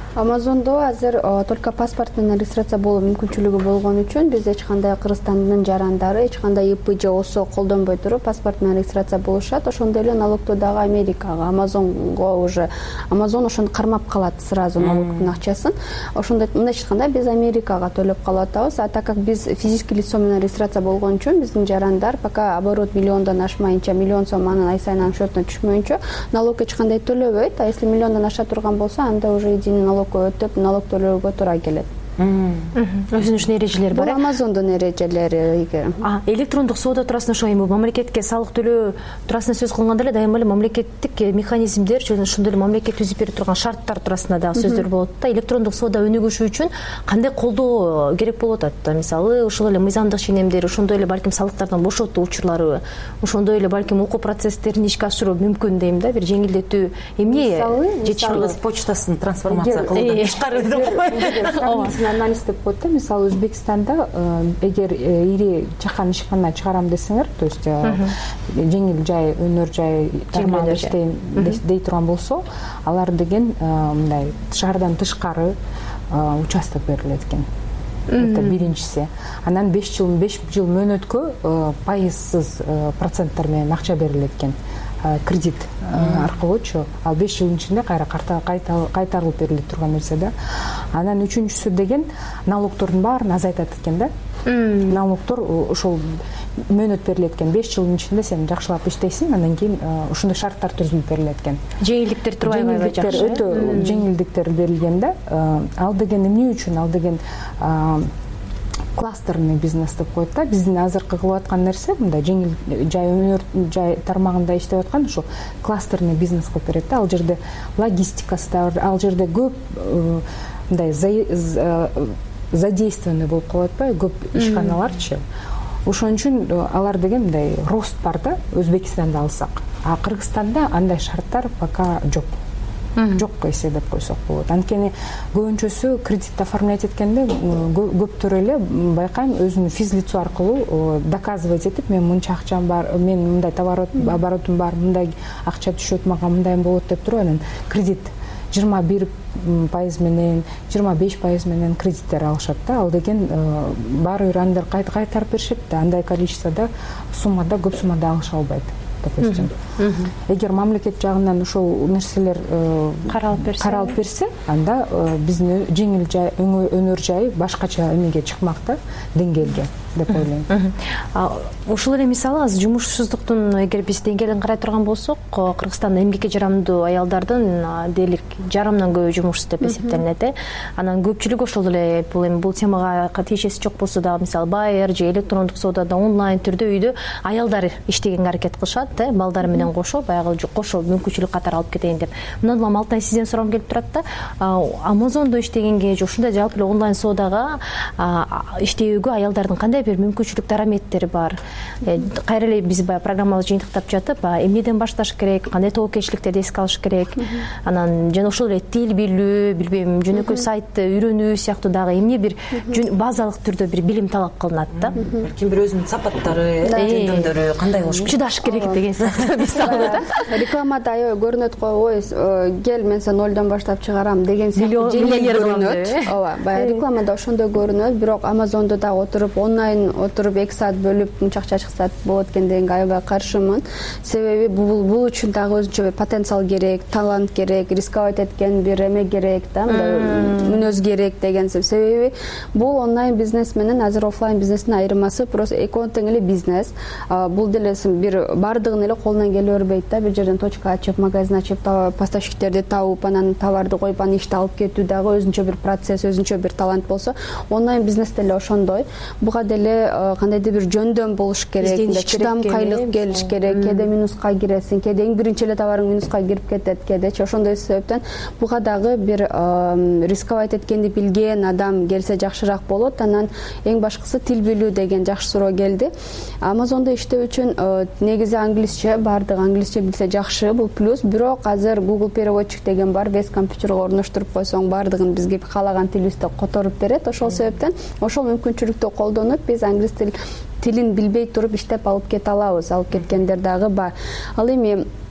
Амазондо азыр только паспорт менен регистрация болуу мүмкүнчүлүгү болгон үчүн биз эч кандай Кыргызстандын жарандары эч кандай ИП же ОСО колдонбой туруп паспорт менен регистрация болушат. Ошондой эле налогду дагы Америкага, Амазонго уже Амазон ошону кармап калат сразу налогдун акчасын. Ошондой мындайча айтканда биз Америкага төлөп калып атабыз. А так как биз физический лицо менен регистрация болгон үчүн биздин жарандар пока оборот миллиондон ашмайынча, миллион сом анын ай сайын счетуна түшмөйүнчө налог эч кандай төлөбөйт. А если миллиондон аша турган болсо, анда уже единый налогко өтүп налог төлөөгө туура келет. Өзүнүн эрежелери бар. Бул Амазондун эрежелери. Электрондук соода туурасында ошо эми мамлекетке салык төлөө туурасында сөз кылганда эле дайыма эле мамлекеттик механизмдер жана ошондой эле мамлекет түзүп берип турган шарттар туурасында дагы сөздөр болот да. Электрондук соода өнүгүшү үчүн кандай колдоо керек болуп атат? Мисалы, ошол эле мыйзамдык ченемдер, ошондой эле балким салыктардан бошотуу учурлары, ошондой эле балким окуу процесстерин ишке ашыруу мүмкүн дейм да, бир жеңилдетүү эмне жетишпей почтасын трансформация кылуудан тышкары деп анализ деп коет да. Мисалы, Өзбекстанда эгер ири чакан ишкана чыгарам десеңер, то есть жеңил жай өнөр жай тармагында иштейм дей турган болсо, алар деген мындай шаардан тышкары участок берилет экен. Это биринчиси. Анан 5 жыл мөөнөткө пайызсыз проценттер менен акча берилет экен. Кредит аркылуучу. Ал 5 жылдын ичинде кайра кайтарылып бериле турган нерсе да. Анан үчүнчүсү деген налогтордун баарын азайтат экен да. Налогтор ошол мөөнөт берилет экен. 5 жылдын ичинде сен жакшылап иштейсиң, андан кийин ошондой шарттар түзүлүп берилет экен. Жеңилдиктер турбайбы жакшы? Өтө жеңилдиктер берилген да. Ал деген эмне үчүн? Ал деген кластерный бизнес деп коет да. Биздин азыркы кылып аткан нерсе мындай жеңил жай өнөр жай тармагында иштеп аткан ошо кластерный бизнес кылып берет да. Ал жерде логистикасы да, ал жерде көп мындай задействованный болуп калып атпайбы, көп ишканаларчы. Ошон үчүн алар деген мындай рост бар да, Өзбекстанды алсак. А Кыргызстанда андай шарттар пока жок. Жокко эсептеп койсок болот. Анткени көбүнчөсү кредит оформлять эткенде көптөр эле байкайм өзүнүн физлицо аркылуу доказывать этип, мен мынча акчам бар, мен мындай товар оборотум бар, мындай акча түшөт, мага мындай болот деп туруп, анан кредит 21% менен, 25% менен кредиттер алышат да. Ал деген баары бир андыр кайтарып беришет да. Андай количествода суммада, көп суммада алыша албайт. Допустим. Эгер мамлекет жагынан ошол нерселер каралып берсе, анда биздин жеңил жай өнөр жай башкача эмеге чыкмак да, деңгээлге деп ойлойм. Ошол эле мисалы азыр жумушсуздуктун эгер биз деңгээлин карай турган болсок, Кыргызстанда эмгекке жарамдуу аялдардын дээрлик жарымдан көбү жумушсуз деп эсептелинет. Анан көпчүлүгү ошол эле бул темага тиешеси жок болсо дагы, мисалы Байер же электрондук соодада онлайн түрдө үйдө аялдар иштегенге аракет кылышат да, балдары менен кошо, баягы кошо мүмкүнчүлүк катары алып кетейин деп. Мындан улам Алтай сизден сурагым келип турат да. Амазондо иштегенге же ушундай жалпы эле онлайн соодага иштөөгө аялдардын кандай бир мүмкүнчүлүк дараметтери бар? Кайра эле биз баягы программабызды жыйынтыктап жатып, эмнеден башташ керек, кандай тобокелчиликтерди эске алыш керек? Анан жана ошол эле тил билүү, билбейм, жөнөкөй сайтты үйрөнүү сыяктуу дагы эмне бир базалык түрдө бир билим талап кылынат да. Ким бир өзүнүн сапаттары, жөндөмдөрү кандай болуш керек? Чыдаш керек деген сыяктуу мисалы да. Рекламада көрүнөт го, ой, кел мен сени нолдон баштап чыгарам деген сыяктуу жеңил көрүнөт. Ооба, баягы рекламада ошондой көрүнөт, бирок Амазондо да отуруп онлайн отуруп 2 саат бөлүп мынча акча чыксат болот экен дегенге аябай каршымын. Себеби бул үчүн дагы өзүнчө бир потенциал керек, талант керек, рисковать эткен бир эме керек да, мүнөз керек деген себеби бул онлайн бизнес менен азыр офлайн бизнестин айырмасы просто экөө тең эле бизнес. Бул деле бир бардыгын эле колунан келе бербейт да. Бир жерден точка ачып, магазин ачып, поставщиктерди тауып, анан товарды коюп, анан ишти алып кетүү дагы өзүнчө бир процесс, өзүнчө бир талант болсо, онлайн бизнес деле ошондой. Буга деле кандайдыр бир жөндөм болуш керек, чыдамкайлык келиш керек. Кээде минуска киресиң, кээде эң биринчи эле товарың минуска кирип кетет, кээдечи. Ошондой себептен буга дагы бир рисковать эткенди билген адам келсе жакшыраак болот. Анан эң башкысы тил билүү деген жакшы суроо келди. Амазондо иштөө үчүн негизи англисче, бардыгы англисче билсе жакшы, бул плюс. Бирок азыр Google переводчик деген бар, веб компьютерге орноштуруп койсоң бардыгын бизге каалаган тилибизде которуп берет. Ошол себептен ошол мүмкүнчүлүктү колдонуп биз англис тилин билбей туруп иштеп алып кете алабыз. Алып кеткендер дагы бар. Ал эми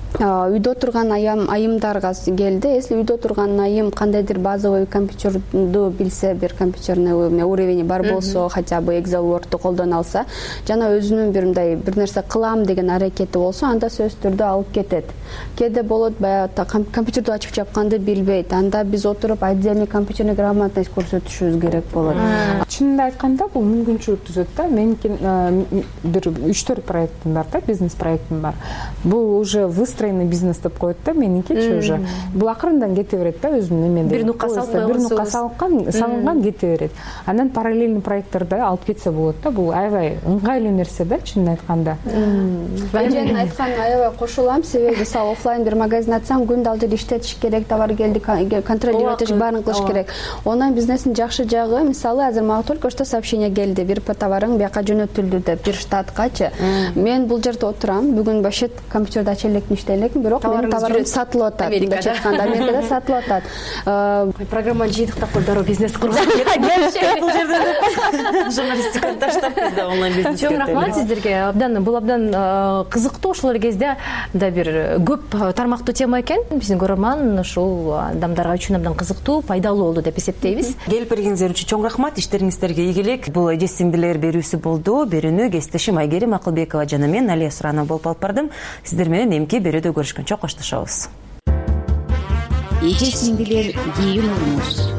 үйдө отурган айымдарга келди. Если үйдө отурган айым кандайдыр базовый компьютерду билсе, бир компьютерный уровень бар болсо, хотя бы Excel, Word'ду колдоно алса, жана өзүнүн бир мындай бир нерсе кылам деген аракети болсо, анда сөзсүз түрдө алып кетет. Кээде болот, баягы компьютерди ачып жапканды билбейт. Анда биз отуруп отдельный компьютерный грамотность көрсөтүшүбүз керек болот. Чынында айтканда бул мүмкүнчүлүк түзөт да. Меники бир 3-4 проектим бар да, бизнес проектим бар. Бул уже выстроенный бизнес деп коет да, меникичи уже. Бул акырындан кете берет да, өзүнүн эмеде. Бир нукка салынган кете берет. Андан параллельный проекттарды алып кетсе болот да. Бул аябай ыңгайлуу нерсе да, чынын айтканда. Эженин айтканына аябай кошулам, себеби офлайн бир магазин ачсаң, күндө ал жерде иштетиш керек, товар келди, контролировать баарын кылыш керек. Онлайн бизнестин жакшы жагы, мисалы, азыр мага только что сообщение келди, бир товарың бияка жөнөтүлдү деп, бир штаткачы. Мен бул жерде отурам, бүгүн башет компьютерде ача элекмин, иштей элекмин, бирок менин товарым сатылып атат. Америкада сатылып атат. Программаны жыйдыктап дароо бизнес курган. Бул жерде журналистиканы таштап биз да онлайн бизнес. Чоң рахмат сиздерге. Бул абдан кызыктуу. Ошол кезде да бир көп тармактуу тема экен. Биздин көрөрман ушул адамдарга үчүн абдан кызыктуу, пайдалуу болду деп эсептейбиз. Келип бергениңиздер үчүн чоң рахмат. Иштериңиздерге ийгилик. Бул эже сиңдилер берүүсү болду. Берүүнү кесиптешим Айгерим Акылбекова жана мен Алия Суранова болуп алып бардым. Сиздер менен эмки берүүдө көрүшкөнчө коштошобуз. Эже сиңдилер, кийин уруңуз.